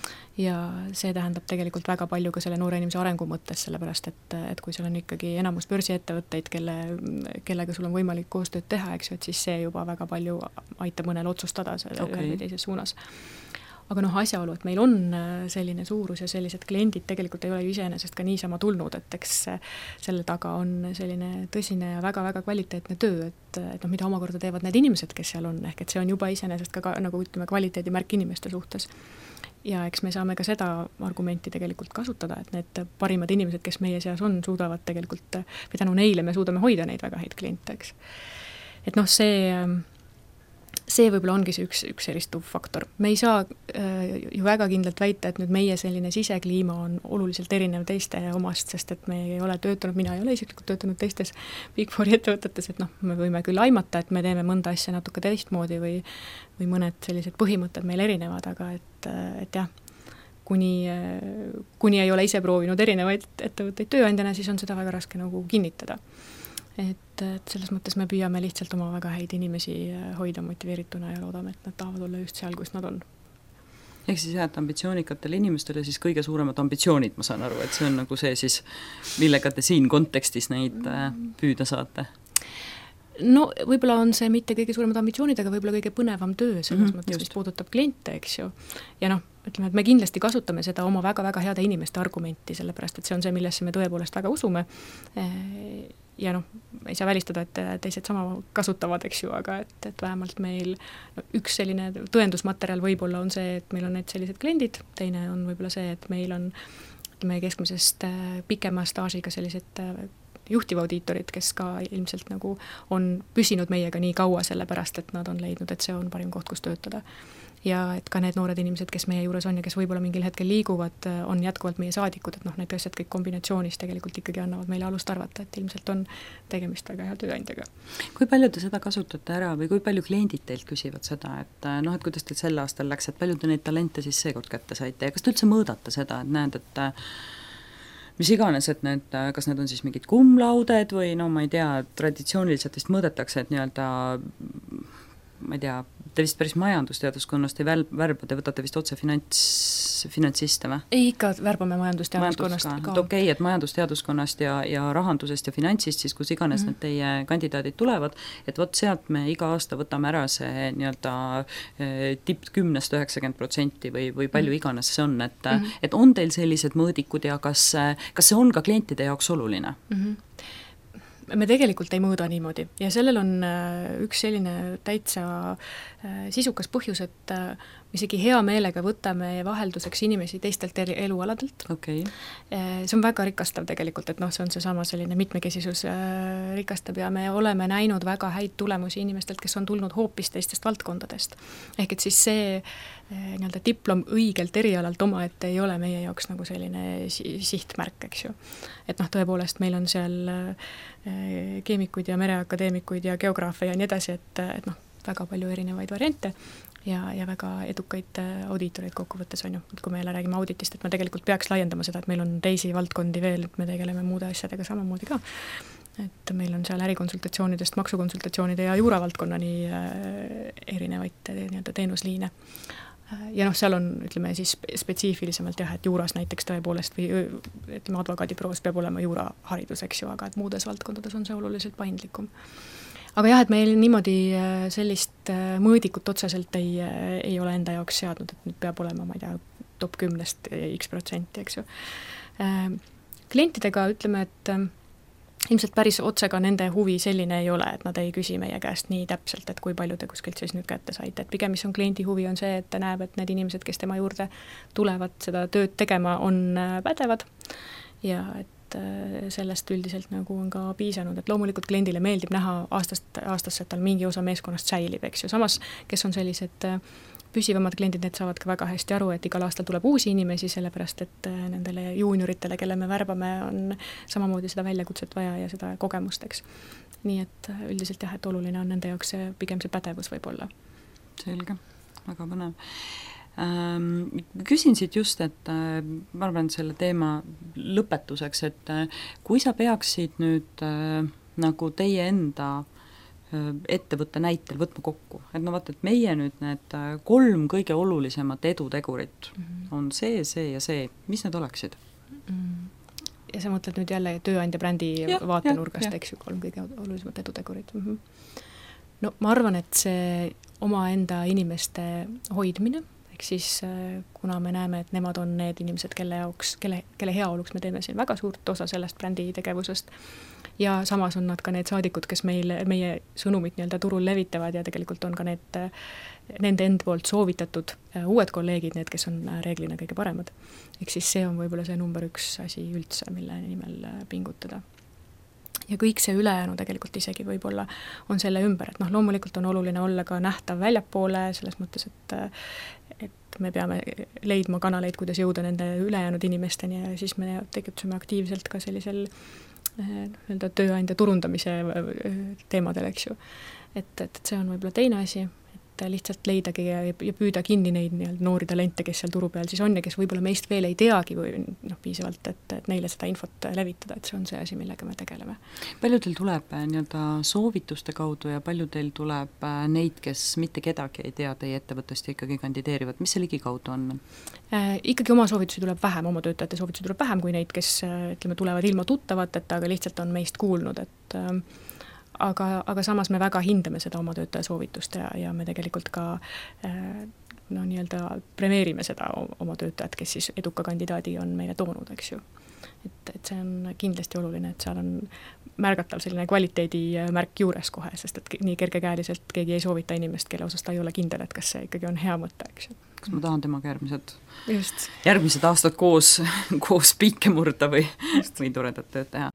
Speaker 3: Ja see tähendab tegelikult väga palju ka selle noore inimese arengu mõttes, sellepärast et, et kui seal on ikkagi enamus börsiettevõtteid, kelle, kellega sul on võimalik koostööd teha, eks ju, et siis see juba väga palju aitab mõnel otsustada selle okay. ühe või teises suunas. aga noh, asjaolu, et meil on selline suurus ja sellised kliendid tegelikult ei ole ju iseenesest ka niisama tulnud, et eks selle taga on selline tõsine ja väga-väga kvaliteetne töö, et, et noh, mida omakorda teevad need inimesed, kes seal on, ehk et see on juba iseenesest ka, ka nagu ütleme, kvaliteedimärk inimeste suhtes. Ja eks me saame ka seda argumenti tegelikult kasutada, et need parimad inimesed, kes meie seas on, suudavad tegelikult, või tänu neile me suudame hoida neid väga häid kliente, eks. Et noh, see, see võib-olla ongi see üks, üks eristuv faktor. Me ei saa äh, ju väga kindlalt väita, et nüüd meie selline sisekliima on oluliselt erinev teiste omast, sest et me ei ole töötanud, mina ei ole isiklikult töötanud teistes Big Fouri ettevõtetes, et noh, me võime küll aimata, et me teeme mõnda asja natuke teistmoodi või, või mõned sellised põhimõtted meil erinevad, aga et, et jah, kuni, kuni ei ole ise proovinud erinevaid ettevõtteid tööandjana, siis on seda väga raske nagu kinnitada. Et, et selles mõttes me püüame lihtsalt oma väga häid inimesi hoida motiveerituna ja loodame, et nad tahavad olla just seal, kus nad on.
Speaker 2: Ehk siis jah, et ambitsioonikatel inimestele siis kõige suuremad ambitsioonid, ma saan aru, et see on nagu see siis, millega te siin kontekstis neid püüda saate?
Speaker 3: No võib-olla on see mitte kõige suuremad ambitsioonid, aga võib-olla kõige põnevam töö selles mm-hmm, mõttes, mis puudutab kliente, eks ju. Ja noh, ütleme, et me kindlasti kasutame seda oma väga-väga heade inimeste argumenti, sellepärast, et see on see, millesse me tõepoolest väga usume. Ja noh, ei saa välistada, et teised sama kasutavad, eks ju, aga et, et vähemalt meil no, üks selline tõendusmaterjal võib-olla on see, et meil on need sellised kliendid, teine on võib-olla see, et meil on ütleme, keskmisest pikema staažiga sellised juhtivaudiitorid, kes ka ilmselt nagu on püsinud meiega nii kaua, sellepärast, et nad on leidnud, et see on parim koht, kus töötada. Ja et ka need noored inimesed, kes meie juures on ja kes võib-olla mingil hetkel liiguvad, on jätkuvalt meie saadikud, et noh, need asjad kõik kombinatsioonis tegelikult ikkagi annavad meile alust arvata, et ilmselt on tegemist väga hea tööandjaga.
Speaker 2: Kui palju te seda kasutate ära või kui palju kliendid teilt küsivad seda, et noh, et kuidas teil sel aastal läks, et palju te neid talente siis seekord kätte saite ja kas te üldse mõõdate seda, et näed, et mis iganes, et need, kas need on siis mingid kumlauded või no ma ei tea, traditsiooniliselt vist mõõdetakse, et nii-öelda ma ei tea, te vist päris majandusteaduskonnast ei väl, värba, te võtate vist otse finants, finantsiste või?
Speaker 3: Ei, ikka värbame majandusteaduskonnast
Speaker 2: Majandus
Speaker 3: ka.
Speaker 2: ka. Okei, et majandusteaduskonnast ja, ja rahandusest ja finantsist, siis kus iganes mm-hmm. need teie kandidaadid tulevad, et vot sealt me iga aasta võtame ära see nii-öelda tipp kümnest üheksakümmend protsenti või, või palju mm-hmm. iganes see on, et, mm-hmm. et on teil sellised mõõdikud ja kas, kas see on ka klientide jaoks oluline?
Speaker 3: Mm-hmm. Me tegelikult ei mõõda niimoodi ja sellel on üks selline täitsa sisukas põhjus, et isegi hea meelega võtame vahelduseks inimesi teistelt elualadelt.
Speaker 2: Okay.
Speaker 3: See on väga rikastav tegelikult, et noh, see on see sama selline mitmekesisus rikastab ja me oleme näinud väga häid tulemusi inimestelt, kes on tulnud hoopis teistest valdkondadest. Ehk et siis see nii-öelda diplom õigelt erialalt oma, et ei ole meie jaoks nagu selline sihtmärk, eks ju. Et noh, tõepoolest meil on seal keemikuid ja mereakadeemikuid ja geograafe ja nii edasi, et, et noh, väga palju erinevaid variante ja, ja väga edukaid audiitoreid kokkuvõttes on ju, et kui me jälle räägime auditist, et me tegelikult peaks laiendama seda, et meil on teisi valdkondi veel, et me tegeleme muude asjadega samamoodi ka. Et meil on seal ärikonsultatsioonidest, maksukonsultatsioonide ja juuravaldkonnani erinevaid nii-öelda teenusliine. Ja noh, seal on, ütleme siis spetsiifilisemalt jah, et juuras näiteks tõepoolest või ütleme, advokaadiproos peab olema juuraharidus, eks ju, aga et muudes valdkondades on see oluliselt paindlikum. Aga jah, et meil niimoodi sellist mõõdikut otseselt ei, ei ole enda jaoks seadnud, et nüüd peab olema, ma ei tea, top kümnest x protsenti, eks ju. Klientidega ütleme, et ilmselt päris otsega nende huvi selline ei ole, et nad ei küsi meie käest nii täpselt, et kui palju te kuskilt siis nüüd kätte saite. Et pigem mis on kliendi huvi on see, et ta näeb, et need inimesed, kes tema juurde tulevad seda tööd tegema, on pädevad ja et sellest üldiselt nagu on ka piisanud, et loomulikult kliendile meeldib näha aastast aastasse, et tal mingi osa meeskonnast säilib, eks ju. Samas, kes on sellised püsivamad kliendid, need saavad ka väga hästi aru, et igal aastal tuleb uusi inimesi, sellepärast et nendele juunioritele, kelle me värbame, on samamoodi seda väljakutset vaja ja seda kogemust, eks. Nii et üldiselt jah, et oluline on nende jaoks see, pigem see pädevus võib-olla.
Speaker 2: Selge, väga põnev. Ähm, küsin siit just, et äh, ma arvan selle teema lõpetuseks, et äh, kui sa peaksid nüüd äh, nagu teie enda äh, ettevõtte näitel võtma kokku, et no vaata, et meie nüüd need äh, kolm kõige olulisemat edutegurit mm-hmm. on see, see ja see, mis need oleksid?
Speaker 3: Mm. Ja sa mõtled nüüd jälle tööandja brändi ja, vaatenurgast, ja, eks ju, kolm kõige olulisemat edutegurit. Mm-hmm. No ma arvan, et see oma enda inimeste hoidmine, ehk siis kuna me näeme, et nemad on need inimesed, kelle jaoks, kelle, kelle heaoluks me teeme siin väga suurt osa sellest brändi tegevusest, ja samas on nad ka need saadikud, kes meil, meie sõnumit nii-öelda turul levitavad ja tegelikult on ka need, nende end poolt soovitatud uued kolleegid, need, kes on reeglina kõige paremad. Ehk siis see on võib-olla see number üks asi üldse, mille nimel pingutada. Ja kõik see ülejäänu tegelikult isegi võib-olla on selle ümber, et noh, loomulikult on oluline olla ka nähtav väljapoole, selles mõttes, et, et me peame leidma kanaleid, kuidas jõuda nende ülejäänud inimesteni ja siis me tegutseme aktiivselt ka sellisel nii-öelda tööandja turundamise teemadel, eks ju. Et, et, et see on võib-olla teine asi, et lihtsalt leidagi ja, ja püüda kinni neid nii-öelda noori talente, kes seal turu peal siis on ja kes võib-olla meist veel ei teagi või noh, piisavalt, et, et neile seda infot levitada, et see on see asi, millega me tegeleme.
Speaker 2: Palju teil tuleb nii-öelda soovituste kaudu ja palju teil tuleb neid, kes mitte kedagi ei tea teie ettevõttest ja ikkagi kandideerivad, mis see ligi kaudu on?
Speaker 3: Äh, ikkagi oma soovitusi tuleb vähem, oma töötajate soovitusi tuleb vähem kui neid, kes ütleme, tulevad ilma tuttavateta, aga lihtsalt on meist kuulnud, et äh, Aga, aga samas me väga hindame seda oma töötaja soovitust ja, ja me tegelikult ka no, nii-öelda premeerime seda oma töötajat, kes siis eduka kandidaadi on meile toonud, eks ju. Et, et see on kindlasti oluline, et seal on märgatav selline kvaliteedimärk juures kohe, sest et nii kergekäeliselt keegi ei soovita inimest, kelle osas ta ei ole kindel, et kas see ikkagi on hea mõte, eks ju.
Speaker 2: Kas ma tahan temaga järgmised,
Speaker 3: Just.
Speaker 2: järgmised aastad koos, koos piike murda või, või toredat tööd teha.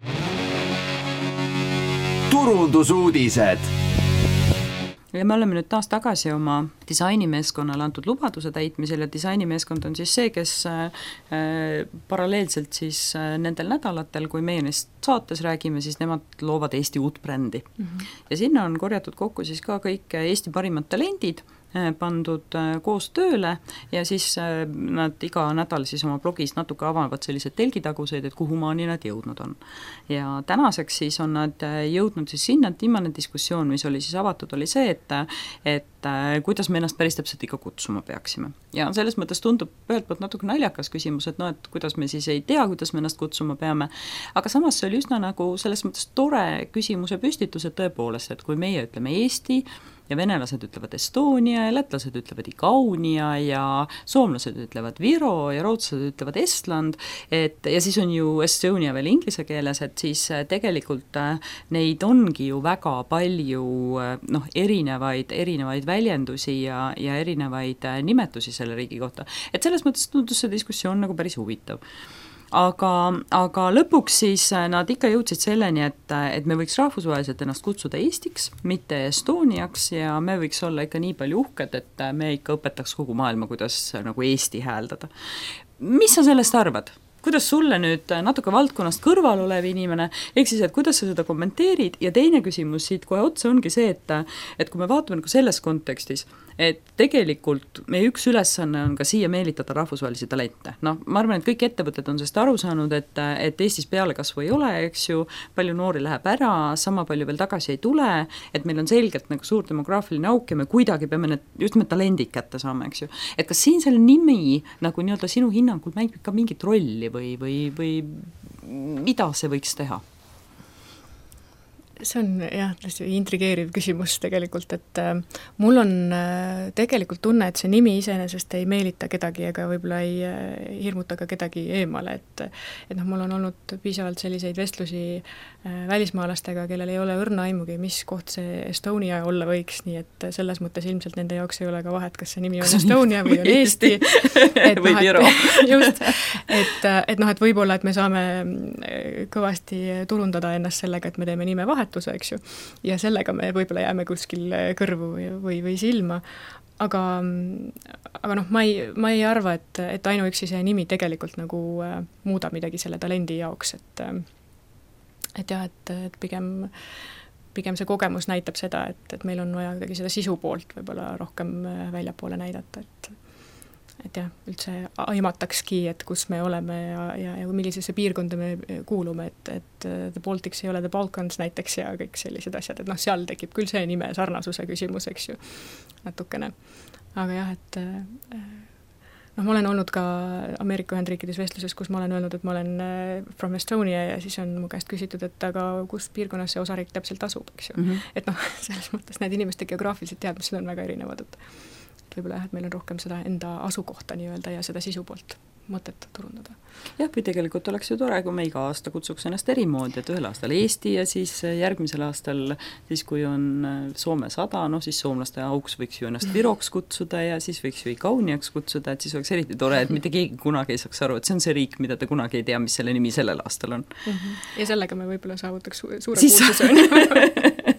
Speaker 1: Turundusuudised.
Speaker 2: Ja me oleme nüüd taas tagasi oma disainimeeskonnale antud lubaduse täitmisel ja disainimeeskond on siis see, kes äh, paralleelselt siis äh, nendel nädalatel, kui meie neist saates räägime, siis nemad loovad Eesti uut brändi. Mm-hmm. Ja sinna on korjatud kokku siis ka kõik Eesti parimad talendid, pandud koos tööle ja siis nad iga nädal siis oma blogis natuke avavad sellised telgitaguseid, et kuhu maani nad jõudnud on. Ja tänaseks siis on nad jõudnud siis sinna, et viimane diskussioon, mis oli siis avatud, oli see, et, et kuidas me ennast päris täpselt ikka kutsuma peaksime. Ja selles mõttes tundub ühelt poolt natuke naljakas küsimus, et no, et kuidas me siis ei tea, kuidas me ennast kutsuma peame, aga samas see oli üsna nagu selles mõttes tore küsimuse püstitus, et tõepoolest, et kui meie ütleme Eesti, ja venelased ütlevad Estonia ja lätlased ütlevad Ikaunia ja soomlased ütlevad Viro ja rootslased ütlevad Estland, et, ja siis on ju Estonia veel inglise keeles, et siis tegelikult neid ongi ju väga palju noh, erinevaid, erinevaid väljendusi ja, ja erinevaid nimetusi selle riigi kohta. Et selles mõttes tundus see diskussioon nagu päris huvitav. Aga, aga lõpuks siis nad ikka jõudsid selleni, et, et me võiks rahvusvaheliselt ennast kutsuda Eestiks, mitte Estoniaks ja me võiks olla ikka nii palju uhked, et me ikka õpetaks kogu maailma, kuidas nagu Eesti hääldada. Mis sa sellest arvad? Kuidas sulle nüüd natuke valdkonnast kõrval olev inimene, ehk siis, et kuidas sa seda kommenteerid ja teine küsimus siit kohe otsa ongi see, et, et kui me vaatame nagu selles kontekstis, et tegelikult meie üks ülesanne on ka siia meelitada rahvusvahelisi talente. No, ma arvan, et kõik ettevõtted on sellest aru saanud, et, et Eestis pealekasvu ei ole, eks ju, palju noori läheb ära, sama palju veel tagasi ei tule, et meil on selgelt nagu suur demograafiline auk ja me kuidagi peame need, just me talendid kätte saama, eks ju. Et kas siin selle nimi nagu nii-öelda sinu hinnangul mängib ka mingit rolli või, või, või mida see võiks teha?
Speaker 3: See on jah, intrigeeriv küsimus tegelikult, et äh, mul on äh, tegelikult tunne, et see nimi iseenesest ei meelita kedagi ega võib-olla ei äh, hirmuta ka kedagi eemale, et, et noh, mul on olnud piisavalt selliseid vestlusi äh, välismaalastega, kellel ei ole õrna aimugi, mis koht see Estonia olla võiks, nii et selles mõttes ilmselt nende jaoks ei ole ka vahet, kas see nimi on Estonia või on Eesti. Et,
Speaker 2: või Viro.
Speaker 3: Just, et, et noh, et võib-olla, et me saame kõvasti turundada ennast sellega, et me teeme nime vahet, eks ju, ja sellega me võib-olla jääme kuskil kõrvu või, või, või silma, aga, aga noh, ma ei, ma ei arva, et, et ainuüksi see nimi tegelikult nagu äh, muudab midagi selle talendi jaoks, et et jah, et, et pigem, pigem see kogemus näitab seda, et, et meil on vaja kuidagi seda sisu poolt võib-olla rohkem väljapoole näidata, et et jah, üldse aimatakski, et kus me oleme ja, ja, ja millisesse piirkonda me kuulume, et, et The Baltics ei ole The Balkans näiteks ja kõik sellised asjad, et noh, seal tekib küll see nime sarnasuse küsimus, eks ju, natukene. Aga jah, et noh, ma olen olnud ka Ameerika Ühendriikides vestluses, kus ma olen öelnud, et ma olen from Estonia ja siis on mu käest küsitud, et aga kus piirkonnas see osariik täpselt asub, eks ju. Mm-hmm. Et noh, selles mõttes need inimeste geograafilised teadmised on väga erinevad, et võib-olla jah, et meil on rohkem seda enda asukohta nii-öelda ja seda sisu poolt mõtet turundada.
Speaker 2: Jah, või tegelikult oleks ju tore, kui me iga aasta kutsuks ennast eri moodi, et ühel aastal Eesti ja siis järgmisel aastal, siis kui on Soome sada, noh siis soomlaste auks võiks ju ennast Viroks kutsuda ja siis võiks ju Kauniaks kutsuda, et siis oleks eriti tore, et mitte keegi kunagi ei saaks aru, et see on see riik, mida te kunagi ei tea, mis selle nimi sellel aastal on.
Speaker 3: Ja sellega me võib-olla saavutaks su suure kuulsuse on.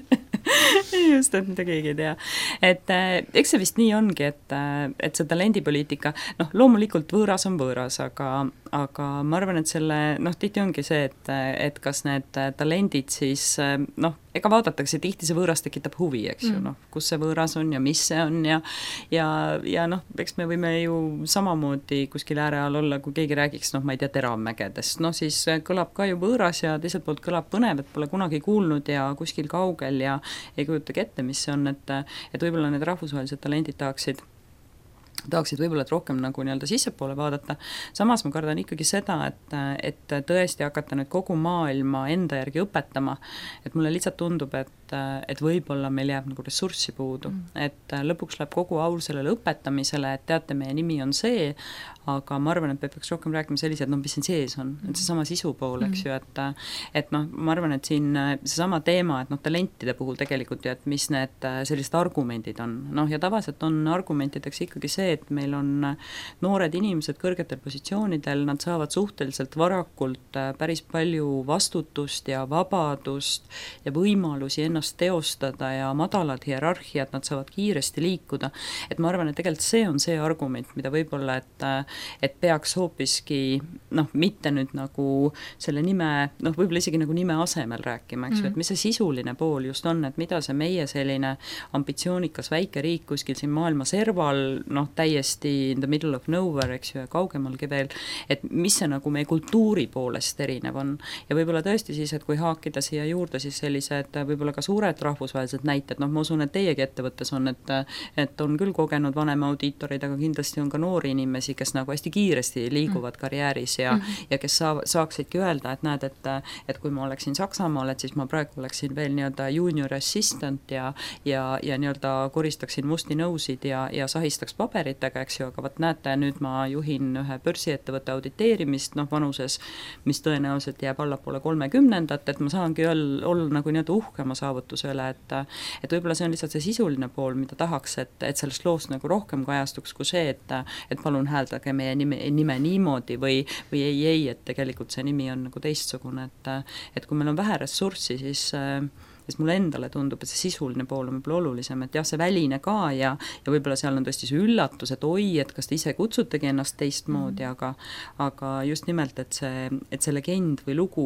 Speaker 2: Just, et mida keegi ei tea. Et eks see vist nii ongi, et, et see talendipoliitika, noh, loomulikult võõras on võõras, aga, aga ma arvan, et selle, noh, tihti ongi see, et, et kas need talendid siis, noh, ega vaadatakse, tihti see võõras tekitab huvi, eks ju, noh, kus see võõras on ja mis see on ja ja, ja noh, eks me võime ju samamoodi kuskil ääre all olla, kui keegi räägiks, noh, ma ei tea, Teramägedest, noh siis kõlab ka ju võõras ja teiselt poolt kõlab põnev, et pole kunagi kuulnud ja kuskil kaugel ja ei kujutagi ette, mis see on, et, et võib-olla need rahvusvahelised talendid tahaksid tahaksid võib-olla et rohkem nagu nii-öelda sissepoole vaadata, samas ma kardan ikkagi seda, et, et tõesti hakata nüüd kogu maailma enda järgi õpetama, et mulle lihtsalt tundub, et, et võib-olla meil jääb nagu ressurssi puudu, mm. et lõpuks läheb kogu au sellele õpetamisele, et teate, meie nimi on see, aga ma arvan, et me peaks rohkem rääkima sellised, no mis siin sees on, et seesama sisu pool, eks ju, et et noh, ma arvan, et siin seesama teema, et noh, talentide puhul tegelikult ja et mis need sellised argumendid on, noh ja tavaliselt on argumentideks ikkagi see, et meil on noored inimesed kõrgetel positsioonidel, nad saavad suhteliselt varakult päris palju vastutust ja vabadust ja võimalusi ennast teostada ja madalad hierarhiad, nad saavad kiiresti liikuda, et ma arvan, et tegelikult see on see argument, mida võib-olla, et et peaks hoopiski, noh, mitte nüüd nagu selle nime, noh, võib-olla isegi nagu nime asemel rääkima, eks ju, mm. et mis see sisuline pool just on, et mida see meie selline ambitsioonikas väike riik kuskil siin maailma serval, noh, täiesti in the middle of nowhere, eks ju, ja kaugemalgi veel, et mis see nagu meie kultuuri poolest erinev on. Ja võib-olla tõesti siis, et kui haakida siia juurde, siis sellised võib-olla ka suured rahvusvahelised näited, noh, ma usun, et teiegi ettevõttes on, et, et on küll kogenud vanema audiitorid, aga kindlasti on ka noori inimesi, kes nagu hästi kiiresti liiguvad mm. karjääris ja, mm. ja kes saa, saaksidki öelda, et näed, et, et kui ma oleksin Saksamaal, et siis ma praegu oleksin veel nii-öelda junior assistant ja, ja, ja nii-öelda koristaksin musti nõusid ja, ja sahistaks paberitega, eks ju, aga võt näete, nüüd ma juhin ühe börsiettevõtte auditeerimist, noh, vanuses, mis tõenäoliselt jääb allapoole kolmekümnendat, et ma saangi olla, olla nagu nii-öelda uhkema saavutuse üle, et, et võib-olla see on lihtsalt see sisuline pool, mida tahaks, et, et sellest loost nagu rohkem kajastuks kui see, et, et palun hääldage meie nime, nime niimoodi või, või ei, ei, et tegelikult see nimi on nagu teistsugune, et, et kui meil on vähe ressurssi, siis, siis mulle endale tundub, et see sisuline pool on võib-olla olulisem, et jah, see väline ka ja, ja võib-olla seal on tõesti see üllatus, et oi, et kas te ise kutsutegi ennast teistmoodi, mm. aga, aga just nimelt, et see, et see legend või lugu,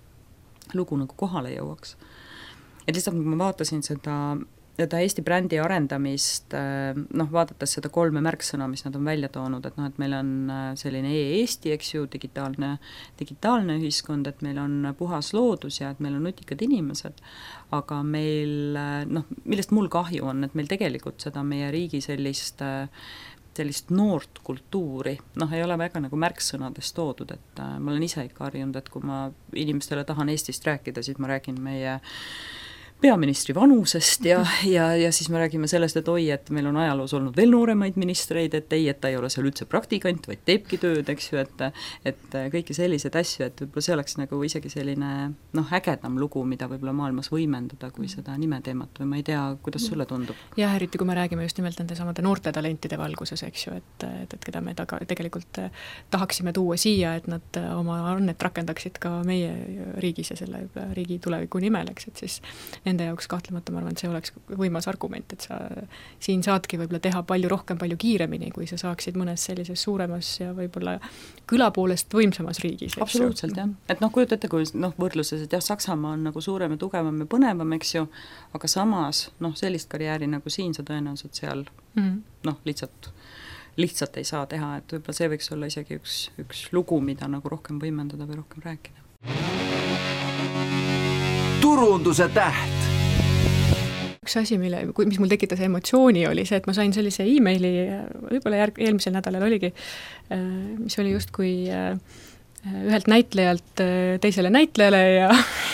Speaker 2: lugu nagu kohale jõuaks. Et lihtsalt, kui ma vaatasin seda seda Eesti brändi arendamist, noh, vaadates seda kolme märksõna, mis nad on välja toonud, et noh, et meil on selline e-Eesti, eks ju, digitaalne, digitaalne ühiskond, et meil on puhas loodus ja et meil on nutikad inimesed, aga meil, noh, millest mul kahju on, et meil tegelikult seda meie riigi sellist sellist noort kultuuri, noh, ei ole väga nagu märksõnadest toodud, et ma olen ise ikka harjunud, et kui ma inimestele tahan Eestist rääkida, siis ma räägin meie peaministri vanusest ja, ja, ja siis me räägime sellest, et oi, et meil on ajaloos olnud veel nooremaid ministreid, et ei, et ta ei ole seal üldse praktikant, vaid teebki tööd, eks ju, et, et kõiki selliseid asju, et võib-olla see oleks nagu isegi selline, noh, ägedam lugu, mida võib-olla maailmas võimendada kui seda nimeteemat või ma ei tea, kuidas sulle tundub?
Speaker 3: Jah, eriti kui me räägime just nimelt nende samade noorte talentide valguses, eks ju, et, et, et keda me taga, tegelikult tahaksime tuua siia, et nad oma annet rakendaksid ka meie riigis ja selle riigi tuleviku nimel, eks, et siis nende jaoks kahtlemata ma arvan, et see oleks võimas argument, et sa siin saadki võib-olla teha palju rohkem, palju kiiremini, kui sa saaksid mõnes sellises suuremas ja võib-olla küla poolest võimsamas riigis.
Speaker 2: Absoluutselt, jah. Et noh, kujutate, kui noh, võrdluses, et jah, Saksamaa on nagu suurem ja tugevam ja põnevam, eks ju, aga samas, noh, sellist karjääri nagu siin sa tõenäoliselt seal mm. noh, lihtsalt lihtsalt ei saa teha, et võib-olla see võiks olla isegi üks, üks lugu, mida nagu rohkem võimendada või rohkem rääkida.
Speaker 1: Turunduse täht.
Speaker 3: Üks asi, mille, mis mul tekitas emotsiooni, oli see, et ma sain sellise e-maili, võib-olla järg, eelmisel nädalal oligi, mis oli just kui ühelt näitlejalt teisele näitlejale ja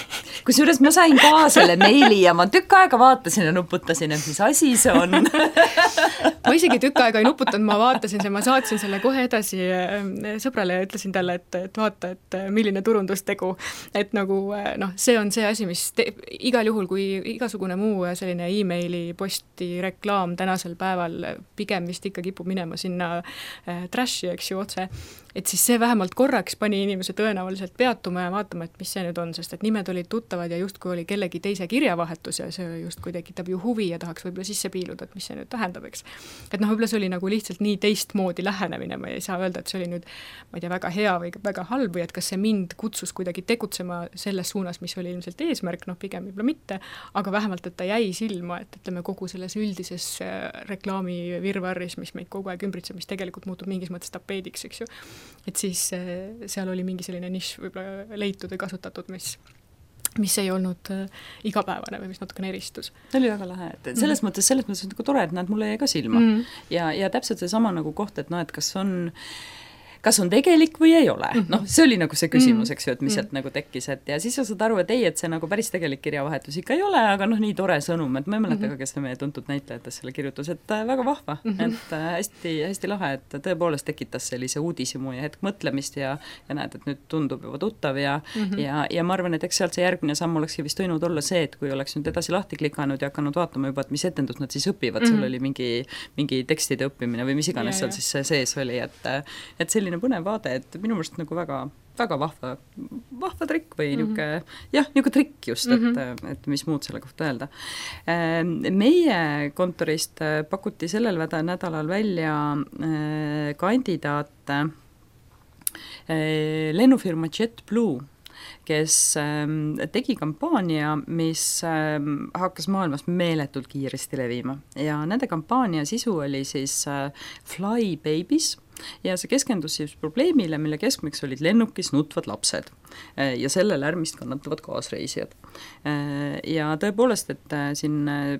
Speaker 2: kusjuures ma sain ka selle meili ja ma tükk aega vaatasin ja nuputasin, et mis asi see on.
Speaker 3: ma isegi tükk aega ei nuputanud, ma vaatasin see, ma saatsin selle kohe edasi sõbrale ja ütlesin talle, et, et vaata, et milline turundustegu, et nagu noh, see on see asi, mis te, igal juhul, kui igasugune muu selline e-maili, posti, reklaam tänasel päeval pigem vist ikka kipub minema sinna äh, trash'i, eks ju, otse, et siis see vähemalt korraks pani inimese tõenäoliselt peatuma ja vaatama, et mis see nüüd on, sest et nimed olid tuttavad ja justkui oli kellegi teise kirjavahetus ja see justkui tekitab ju huvi ja tahaks võib-olla sisse piiluda, et mis see nüüd tähendab, eks. Et noh, võib-olla see oli nagu lihtsalt nii teistmoodi lähenemine, ma ei saa öelda, et see oli nüüd, ma ei tea, väga hea või väga halb või et kas see mind kutsus kuidagi tegutsema selles suunas, mis oli ilmselt eesmärk, noh pigem võib-olla mitte, aga vähemalt, et ta jäi silma, et ütleme kogu selles üldises reklaami virvarris, mis meid kogu aeg ümbritseb, mis tegelikult muutub mingis mõttes tapeediks, eks ju. Et siis seal oli mingi selline nišš võib-olla leitud või kasutatud, mis mis ei olnud igapäevane või mis natukene eristus.
Speaker 2: See oli väga lahe, et selles mm. mõttes, selles mõttes on nagu tore, et näed, mulle jäi ka silma mm. ja, ja täpselt see sama nagu koht, et noh, et kas on kas on tegelik või ei ole. Noh, see oli nagu see küsimus, eks ju, et mis sealt nagu tekkis, et ja siis sa saad aru, et ei, et see nagu päris tegelik kirjavahetus ikka ei ole, aga noh, nii tore sõnum, et ma ei mäleta ka, kes meie tuntud näitlejates selle kirjutas, et väga vahva, et hästi, hästi lahe, et tõepoolest tekitas sellise uudishimu ja hetk mõtlemist ja, ja näed, et nüüd tundub juba tuttav ja, ja, ja ma arvan, et eks sealt see järgmine samm olekski vist võinud olla see, et kui oleks nüüd edasi lahti klikanud ja hakanud vaatama juba, et mis etendus nad siis õpivad, seal oli mingi, mingi tekstide õppimine või mis iganes seal siis sees oli, et, et selline põnev vaade, et minu mõelest nagu väga, väga vahva, vahva trikk või mm-hmm. niuke, jah, niuke trikk just, et, mm-hmm. et mis muud selle kohta öelda. Meie kontorist pakuti sellel nädalal välja kandidaate lennufirma JetBlue, kes tegi kampaania, mis hakkas maailmas meeletult kiiresti levima ja nende kampaania sisu oli siis Fly Babies ja see keskendus siis probleemile, mille keskmiks olid lennukis nutvad lapsed ja selle lärmist kannatavad kaasreisijad. Ja tõepoolest, et siin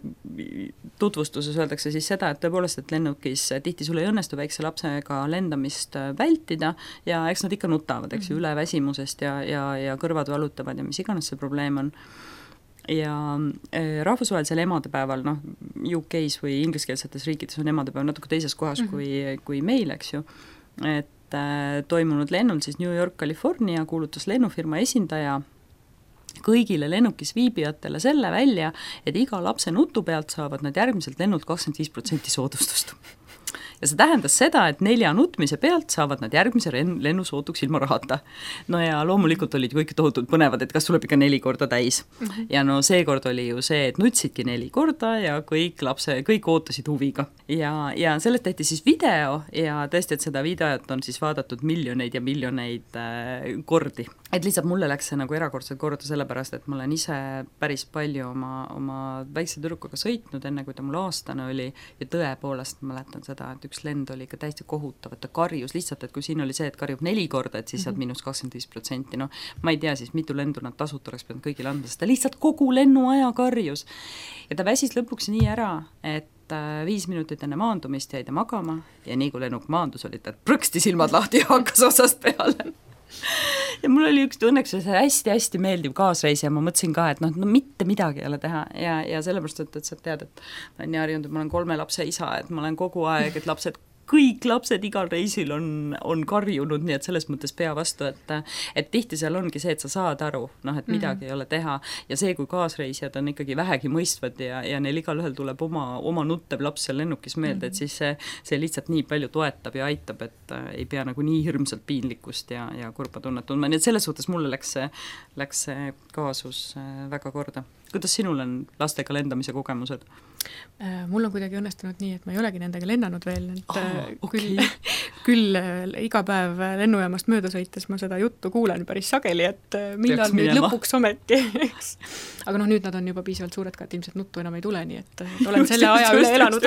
Speaker 2: tutvustuses öeldakse siis seda, et tõepoolest, et lennukis tihti sul ei õnnestu väikse lapsega lendamist vältida ja eks nad ikka nutavad, eks ju, üle väsimusest ja, ja, ja kõrvad valutavad ja mis iganes see probleem on. Ja rahvusvahelisel emadepäeval, noh, U K-s või ingliskeelsetes riikides on emadepäev natuke teises kohas mm-hmm. kui, kui meil, eks ju, et äh, toimunud lennul siis New York, California kuulutas lennufirma esindaja kõigile lennukis viibijatele selle välja, et iga lapse nutu pealt saavad nad järgmiselt lennult kakskümmend viis protsenti soodustust. Ja see tähendas seda, et nelja nutmise pealt saavad nad järgmise lennu sootuks ilma rahata. No ja loomulikult olid kõik tohutult põnevad, et kas tuleb ikka neli korda täis. Mm-hmm. Ja no seekord oli ju see, et nutsidki neli korda ja kõik lapse, kõik ootasid huviga. Ja, ja sellest tehti siis video ja tõesti, et seda videot on siis vaadatud miljoneid ja miljoneid äh, kordi. Et lihtsalt mulle läks see nagu erakordselt korda sellepärast, et ma olen ise päris palju oma, oma väikse tüdrukuga sõitnud, enne kui ta mul aastane oli ja tõepoolest mäletan seda, et üks lend oli ikka täiesti kohutav, et ta karjus lihtsalt, et kui siin oli see, et karjub neli korda, et siis saad miinus kakskümmend viis protsenti, no ma ei tea siis, mitu lendu nad tasuta oleks pidanud kõigile anda, sest ta lihtsalt kogu lennuaja karjus. Ja ta väsis lõpuks nii ära, et viis minutit enne maandumist jäi ta magama ja nii kui lennuk maandus, oli ta prõksti silmad lahti ja hakkas osast peale. Ja mul oli üks õnneks see hästi-hästi meeldiv kaasreis ja ma mõtlesin ka, et noh, no mitte midagi ei ole teha ja, ja sellepärast, et, et sa tead, et ma olen nii harjunud, et ma olen kolme lapse isa, et ma olen kogu aeg, et lapsed kõik lapsed igal reisil on, on karjunud, nii et selles mõttes pea vastu, et, et tihti seal ongi see, et sa saad aru, noh, et midagi mm-hmm. ei ole teha ja see, kui kaasreisijad on ikkagi vähegi mõistvad ja, ja neil igal ühel tuleb oma, oma nuttev laps seal lennukis meelde, et siis see, see lihtsalt nii palju toetab ja aitab, et äh, ei pea nagu nii hirmsalt piinlikkust ja, ja kurba tunnet tundma, nii et selles suhtes mulle läks see, läks see kaasus äh, väga korda. Kuidas sinul on lastega lendamise kogemused?
Speaker 3: Mul on kuidagi õnnestunud nii, et ma ei olegi nendega lennanud veel, et
Speaker 2: oh, okay.
Speaker 3: küll, küll iga päev lennujaamast mööda sõites ma seda juttu kuulen päris sageli, et millal nüüd lõpuks ometi, eks. Aga noh, nüüd nad on juba piisavalt suured ka, et ilmselt nuttu enam ei tule, nii et olen just, selle aja just, üle elanud.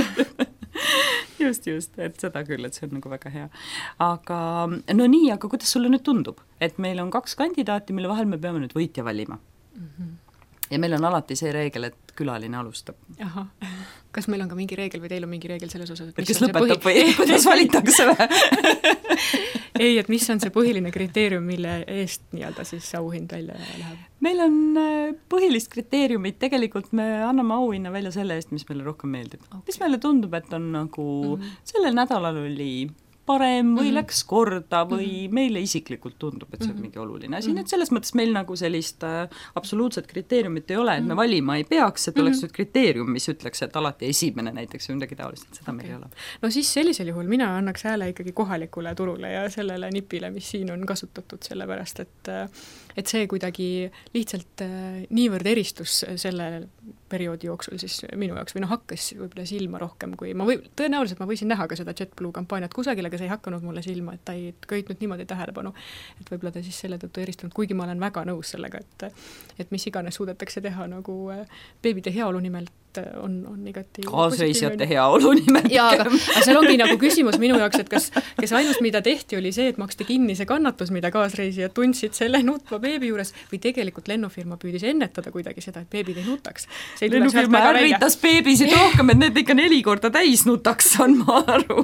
Speaker 2: just, just, et seda küll, et see on nagu väga hea. Aga no nii, aga kuidas sulle nüüd tundub, et meil on kaks kandidaati, mille vahel me peame nüüd võitja valima? Mhm. Ja meil on alati see reegel, et külaline alustab.
Speaker 3: Aha. Kas meil on ka mingi reegel või teil on mingi reegel selles osas?
Speaker 2: Et kes lõpetab või kuidas valitakse või?
Speaker 3: ei, et mis on see põhiline kriteerium, mille eest nii-öelda siis auhind välja läheb?
Speaker 2: Meil on põhilist kriteeriumit, tegelikult me anname auhinna välja selle eest, mis meile rohkem meeldib okay.. mis meile tundub, et on nagu mm-hmm. sellel nädalal oli parem või mm-hmm. läks korda või mm-hmm. meile isiklikult tundub, et see on mm-hmm. mingi oluline asi, mm-hmm. et selles mõttes meil nagu sellist äh, absoluutset kriteeriumit ei ole, et me valima ei peaks, et oleks nüüd kriteerium, mis ütleks, et alati esimene näiteks või midagi taolist, et seda okay. meil ei ole.
Speaker 3: No siis sellisel juhul mina annaks hääle ikkagi kohalikule turule ja sellele nipile, mis siin on kasutatud, sellepärast et et see kuidagi lihtsalt niivõrd eristus selle perioodi jooksul siis minu jaoks või noh, hakkas võib-olla silma rohkem, kui ma või, tõenäoliselt ma võisin näha ka seda JetBlue kampaaniat kusagil, aga see ei hakanud mulle silma, et ta ei köitnud niimoodi tähelepanu, et võib-olla ta siis selle tõttu eristunud, kuigi ma olen väga nõus sellega, et et mis iganes suudetakse teha nagu beebide heaolu nimel, on, on igati
Speaker 2: kaasreisijate heaolu nimel.
Speaker 3: Jaa, aga, aga seal ongi nagu küsimus minu jaoks, et kas, kes ainus, mida tehti, oli see, et maksti kinni see kannatus, mida kaasreisijad tundsid selle nutva beebi juures, või tegelikult lennufirma püüdis ennetada kuidagi seda, et beebid ei nutaks.
Speaker 2: Lennufirma ärritas beebisid rohkem, et need ikka neli korda täis nutaks, on ma aru.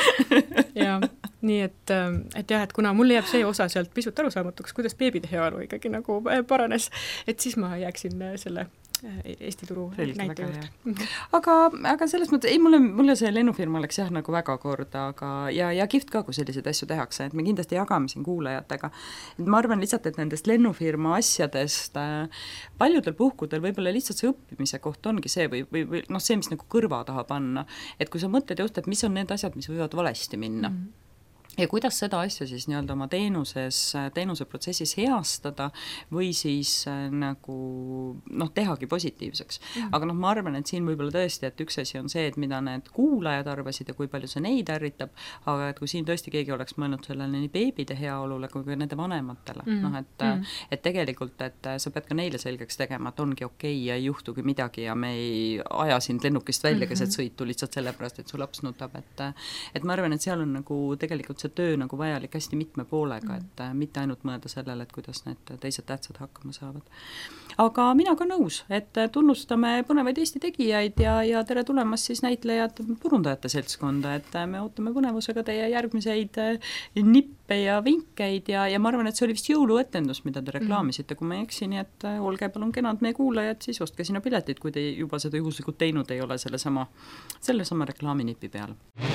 Speaker 3: Jaa, nii et, et jah, et kuna mul jääb see osa sealt pisut arusaamatuks, kuidas beebide heaolu ikkagi nagu paranes, et siis ma jääksin selle Eesti turu näite juurde.
Speaker 2: Aga, aga selles mõttes, ei, mulle, mulle see lennufirma läks jah nagu väga korda, aga ja, ja kihvt ka, kui selliseid asju tehakse, et me kindlasti jagame siin kuulajatega. Et ma arvan lihtsalt, et nendest lennufirma asjadest äh, paljudel puhkudel võib-olla lihtsalt see õppimise koht ongi see või, või, või noh, see, mis nagu kõrva taha panna, et kui sa mõtled just, et mis on need asjad, mis võivad valesti minna mm-hmm. ja kuidas seda asja siis nii-öelda oma teenuses, teenuseprotsessis heastada või siis äh, nagu noh, tehagi positiivseks. Mm. Aga noh, ma arvan, et siin võib-olla tõesti, et üks asi on see, et mida need kuulajad arvasid ja kui palju see neid ärritab, aga et kui siin tõesti keegi oleks mõelnud sellele nii beebide heaolule kui ka nende vanematele, mm. noh, et, mm. et tegelikult, et sa pead ka neile selgeks tegema, et ongi okei ja ei juhtugi midagi ja me ei aja sind lennukist välja, kes et sõitu lihtsalt sellepärast, et su laps nutab, et, et ma arvan, et seal on nagu tegelikult töö nagu vajalik hästi mitme poolega, et äh, mitte ainult mõelda sellele, et kuidas need teised tähtsad hakkama saavad. Aga mina ka nõus, et tunnustame põnevaid Eesti tegijaid ja, ja tere tulemast siis näitlejad turundajate seltskonda, et me ootame põnevusega teie järgmiseid nippe ja vinkeid ja, ja ma arvan, et see oli vist jõuluetendus, mida te reklaamisite, kui ma ei eksi, nii et olge palun kenad meie kuulajad, siis ostke sinna piletid, kui te juba seda juhuslikult teinud ei ole selle sama, selle sama reklaaminipi peal.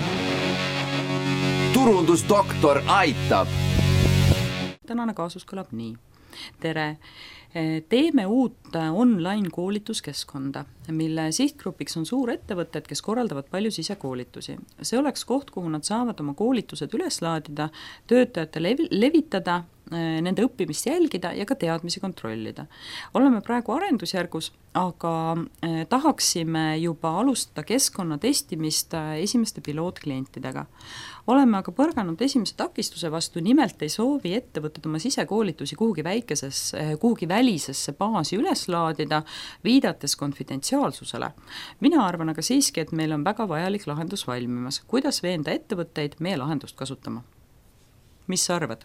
Speaker 1: Turundusdoktor aitab.
Speaker 2: Tänane kaasus kõlab nii. Tere! Teeme uut online koolituskeskkonda, mille sihtgrupiks on suurettevõtted, kes korraldavad palju sisekoolitusi. See oleks koht, kuhu nad saavad oma koolitused üles laadida, töötajate lev- levitada, nende õppimist jälgida ja ka teadmisi kontrollida. Oleme praegu arendusjärgus, aga eh, tahaksime juba alustada keskkonna testimist esimeste pilootklientidega. Oleme aga põrganud esimese takistuse vastu, nimelt ei soovi ettevõtted oma sisekoolitusi kuhugi väikeses, kuhugi välisesse baasi üles laadida, viidates konfidentsiaalsusele. Mina arvan aga siiski, et meil on väga vajalik lahendus valmimas. Kuidas veenda ettevõtteid meie lahendust kasutama? Mis sa arvad?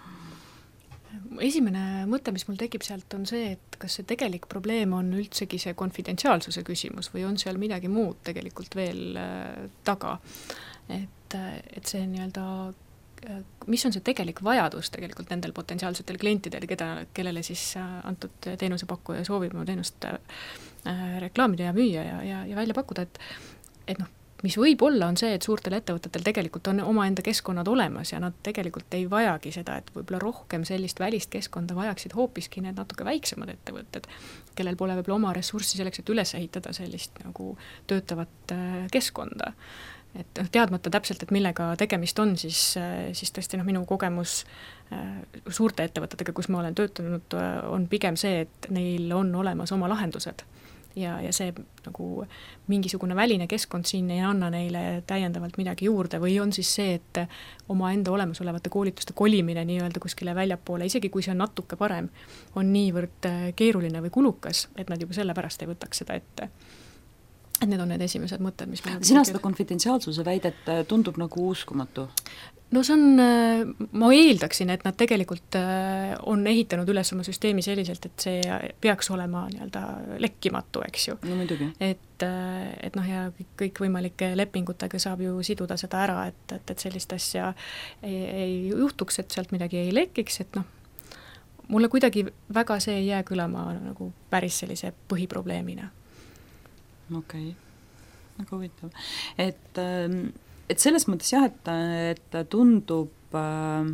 Speaker 3: Esimene mõte, mis mul tekib sealt, on see, et kas see tegelik probleem on üldsegi see konfidentsiaalsuse küsimus või on seal midagi muud tegelikult veel äh, taga. Et, et see nii-öelda, mis on see tegelik vajadus tegelikult nendel potentsiaalsetel klientidel, keda, kellele siis antud teenusepakkuja soovib oma teenust äh, reklaamida ja müüa ja, ja, ja välja pakkuda, et, et noh, mis võib olla, on see, et suurtel ettevõtetel tegelikult on omaenda keskkonnad olemas ja nad tegelikult ei vajagi seda, et võib-olla rohkem sellist välist keskkonda vajaksid hoopiski need natuke väiksemad ettevõtted, kellel pole võib-olla oma ressurssi selleks, et üles ehitada sellist nagu töötavat keskkonda. Et teadmata täpselt, et millega tegemist on, siis, siis tõesti noh, minu kogemus suurte ettevõtetega, kus ma olen töötanud, on pigem see, et neil on olemas oma lahendused. Ja, ja see nagu mingisugune väline keskkond siin ei anna neile täiendavalt midagi juurde või on siis see, et oma enda olemasolevate koolituste kolimine nii-öelda kuskile väljapoole, isegi kui see on natuke parem, on niivõrd keeruline või kulukas, et nad juba sellepärast ei võtaks seda ette. et need on need esimesed mõtted, mis meil
Speaker 2: sina seda konfidentsiaalsuse väidet tundub nagu uskumatu?
Speaker 3: No see on, ma eeldaksin, et nad tegelikult on ehitanud üles oma süsteemi selliselt, et see peaks olema nii-öelda lekkimatu, eks ju.
Speaker 2: No muidugi.
Speaker 3: Et, et noh, ja kõikvõimalike lepingutega saab ju siduda seda ära, et, et, et sellist asja ei, ei juhtuks, et sealt midagi ei lekiks, et noh, mulle kuidagi väga see ei jää kõlama nagu päris sellise põhiprobleemina.
Speaker 2: Okei, okay. Väga huvitav. Et ähm, et selles mõttes jah, et, et tundub äh,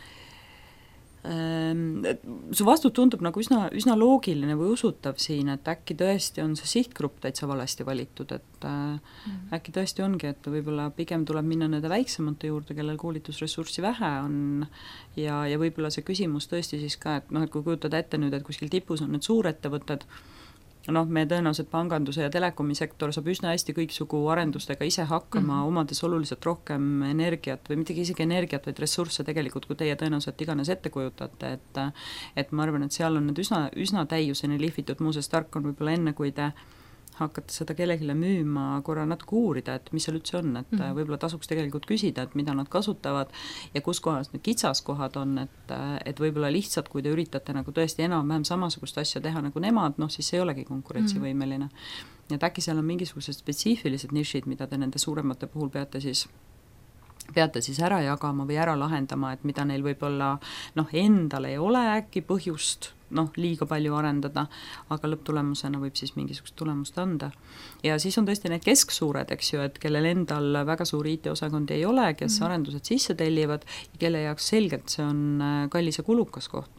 Speaker 2: äh, su vastus tundub nagu üsna, üsna loogiline või usutav siin, et äkki tõesti on see sihtgrupp täitsa valesti valitud, et äh, mm. äkki tõesti ongi, et võib-olla pigem tuleb minna nende väiksemate juurde, kellel koolitusressurssi vähe on ja, ja võib-olla see küsimus tõesti siis ka, et noh, et kui kujutada ette nüüd, et kuskil tipus on need suurettevõtted, noh, meie tõenäoliselt panganduse ja telekomi sektor saab üsna hästi kõiksugu arendustega ise hakkama, mm -hmm. omades oluliselt rohkem energiat või mitte isegi energiat, vaid ressursse tegelikult, kui teie tõenäoliselt iganes ette kujutate, et et ma arvan, et seal on need üsna, üsna täiuseni lihvitud, muuseas tark on võib-olla enne, kui te hakkate seda kellegile müüma, korra natuke uurida, et mis seal üldse on, et mm -hmm. võib-olla tasuks tegelikult küsida, et mida nad kasutavad ja kus kohas need kitsaskohad on, et, et võib-olla lihtsalt, kui te üritate nagu tõesti enam-vähem samasugust asja teha nagu nemad, noh siis ei olegi konkurentsivõimeline. Mm -hmm. et äkki seal on mingisugused spetsiifilised nišid, mida te nende suuremate puhul peate siis peate siis ära jagama või ära lahendama, et mida neil võib-olla noh, endal ei ole äkki põhjust noh, liiga palju arendada, aga lõpptulemusena võib siis mingisugust tulemust anda. Ja siis on tõesti need kesksuured, eks ju, et kellel endal väga suur I T-osakondi ei ole, kes mm -hmm. arendused sisse tellivad ja kelle jaoks selgelt see on kallis ja kulukas koht.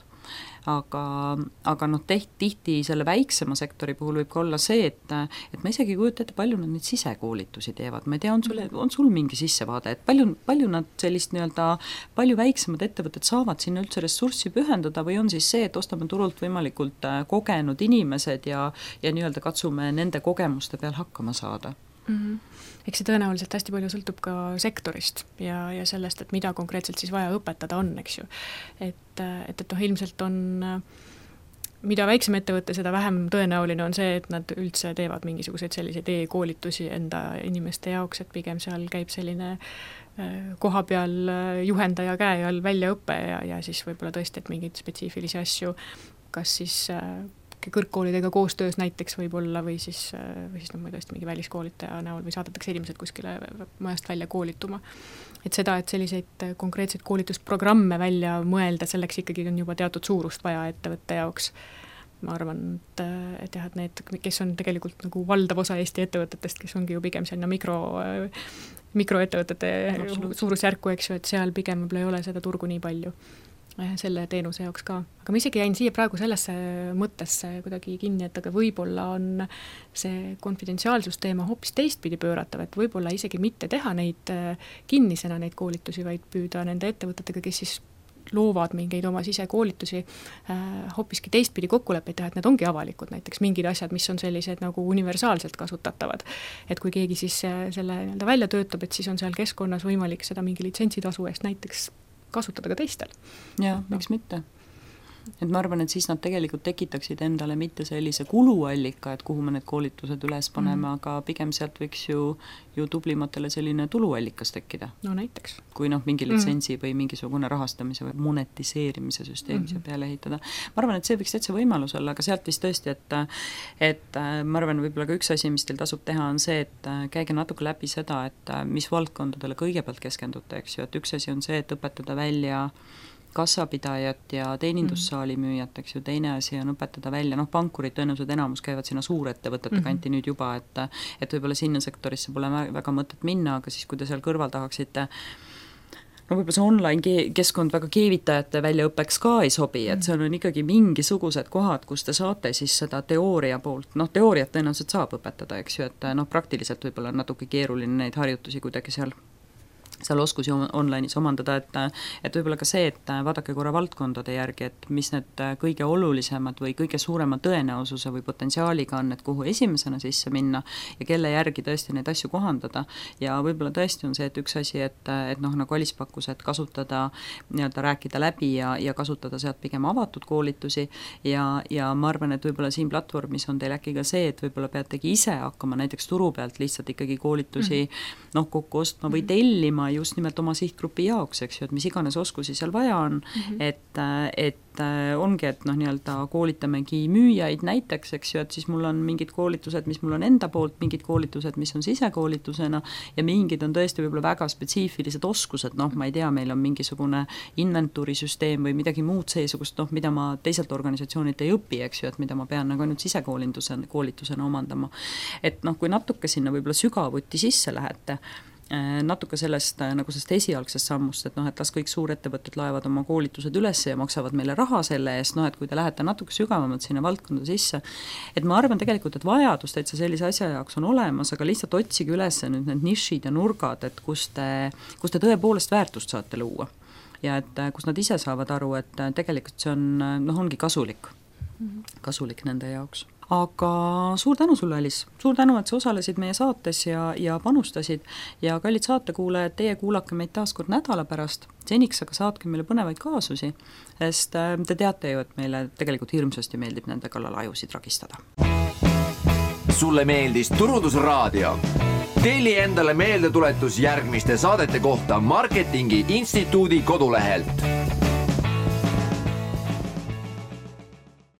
Speaker 2: Aga, aga noh, teht, tihti selle väiksema sektori puhul võib ka olla see, et, et ma isegi kujuta ette, palju nad neid sisekoolitusi teevad, ma ei tea, on sul, on sul mingi sissevaade, et palju, palju nad sellist nii-öelda, palju väiksemad ettevõtted saavad sinna üldse ressurssi pühendada või on siis see, et ostame turult võimalikult kogenud inimesed ja, ja nii-öelda katsume nende kogemuste peal hakkama saada?
Speaker 3: Mm-hmm. Eks see tõenäoliselt hästi palju sõltub ka sektorist ja, ja sellest, et mida konkreetselt siis vaja õpetada on, eks ju. Et, et, et noh, ilmselt on, mida väiksem ettevõte, seda vähem tõenäoline on see, et nad üldse teevad mingisuguseid selliseid e-koolitusi enda inimeste jaoks, et pigem seal käib selline koha peal juhendaja käe all väljaõppe ja, ja siis võib-olla tõesti, et mingeid spetsiifilisi asju, kas siis kõrgkoolidega koostöös näiteks võib-olla või siis, või siis no, ma tõesti mingi väliskoolitaja näol või saadetakse inimesed kuskile majast välja koolituma. Et seda, et selliseid konkreetseid koolitusprogramme välja mõelda, selleks ikkagi on juba teatud suurust vaja ettevõtte jaoks. Ma arvan, et, et jah, et need, kes on tegelikult nagu valdav osa Eesti ettevõtetest, kes ongi ju pigem selline mikro, mikroettevõtete suurusjärku, eks ju, et seal pigem võib-olla ei ole seda turgu nii palju selle teenuse jaoks ka. Aga ma isegi jäin siia praegu sellesse mõttesse kuidagi kinni, et aga võib-olla on see konfidentsiaalsusteema hoopis teistpidi pööratav, et võib-olla isegi mitte teha neid kinnisena neid koolitusi, vaid püüda nende ettevõtetega, kes siis loovad mingeid oma sisekoolitusi, hoopiski teistpidi kokkuleppeid teha, et need ongi avalikud, näiteks mingid asjad, mis on sellised nagu universaalselt kasutatavad. Et kui keegi siis selle nii-öelda välja töötab, et siis on seal keskkonnas võimalik seda mingi litsentsitasu eest näiteks kasutada ka teistel.
Speaker 2: Jaa, miks mitte. Et ma arvan, et siis nad tegelikult tekitaksid endale mitte sellise kuluallika, et kuhu me need koolitused üles paneme, mm. aga pigem sealt võiks ju, ju tublimatele selline tuluallikas tekkida.
Speaker 3: No näiteks.
Speaker 2: Kui noh, mingi litsentsi mm. või mingisugune rahastamise või monetiseerimise süsteemi mm. peale ehitada. Ma arvan, et see võiks täitsa võimalus olla, aga sealt vist tõesti, et, et ma arvan, võib-olla ka üks asi, mis teil tasub teha, on see, et käige natuke läbi seda, et mis valdkondadele kõigepealt keskendute, eks ju, et üks asi on see, et õpetada välja kassapidajat ja teenindussaali müüjat, eks ju, teine asi on õpetada välja, noh, pankurid tõenäoliselt enamus käivad sinna suurettevõtete mm -hmm. kanti nüüd juba, et, et võib-olla sinna sektorisse pole väga mõtet minna, aga siis kui te seal kõrval tahaksite, no võib-olla see online keskkond väga keevitajate väljaõppeks ka ei sobi, et seal on ikkagi mingisugused kohad, kus te saate siis seda teooria poolt, noh, teooriat tõenäoliselt saab õpetada, eks ju, et noh, praktiliselt võib-olla on natuke keeruline neid harjutusi kuidagi seal seal oskusi online'is omandada, et et võib-olla ka see, et vaadake korra valdkondade järgi, et mis need kõige olulisemad või kõige suurema tõenäosuse või potentsiaaliga on, et kuhu esimesena sisse minna ja kelle järgi tõesti neid asju kohandada. Ja võib-olla tõesti on see, et üks asi, et, et noh, nagu Alice pakkus, et kasutada, nii-öelda rääkida läbi ja, ja kasutada sealt pigem avatud koolitusi ja, ja ma arvan, et võib-olla siin platvormis on teil äkki ka see, et võib-olla peategi ise hakkama näiteks turu pealt lihtsalt ikkagi koolitusi mm-hmm. noh, kokku ostma või tellima just nimelt oma sihtgrupi jaoks, eks ju, et mis iganes oskusi seal vaja on, mm-hmm. et, et ongi, et noh, nii-öelda koolitamegi müüjaid näiteks, eks ju, et siis mul on mingid koolitused, mis mul on enda poolt, mingid koolitused, mis on sisekoolitusena ja mingid on tõesti võib-olla väga spetsiifilised oskused, noh, ma ei tea, meil on mingisugune inventuurisüsteem või midagi muud seesugust, noh, mida ma teiselt organisatsioonilt ei õpi, eks ju, et mida ma pean nagu ainult sisekoolitusena koolitusena omandama. Et noh, kui natuke sinna võib-olla sügavuti sisse lähete, natuke sellest, nagu sellest esialgsest sammust, et noh, et las kõik suurettevõtted laevad oma koolitused üles ja maksavad meile raha selle eest, noh, et kui te lähete natuke sügavamalt sinna valdkonda sisse, et ma arvan tegelikult, et vajadus täitsa sellise asja jaoks on olemas, aga lihtsalt otsige üles nüüd need nišid ja nurgad, et kus te, kus te tõepoolest väärtust saate luua ja et kus nad ise saavad aru, et tegelikult see on, noh, ongi kasulik, kasulik nende jaoks. Aga suur tänu sulle, Alice, suur tänu, et sa osalesid meie saates ja, ja panustasid ja kallid saatekuulajad, teie kuulake meid taas kord nädala pärast, seniks aga saatke meile põnevaid kaasusi, sest te teate ju, et meile tegelikult hirmsasti meeldib nende kallal ajusid ragistada.
Speaker 1: Sulle meeldis Turundusraadio? Telli endale meeldetuletus järgmiste saadete kohta Marketingi Instituudi kodulehelt.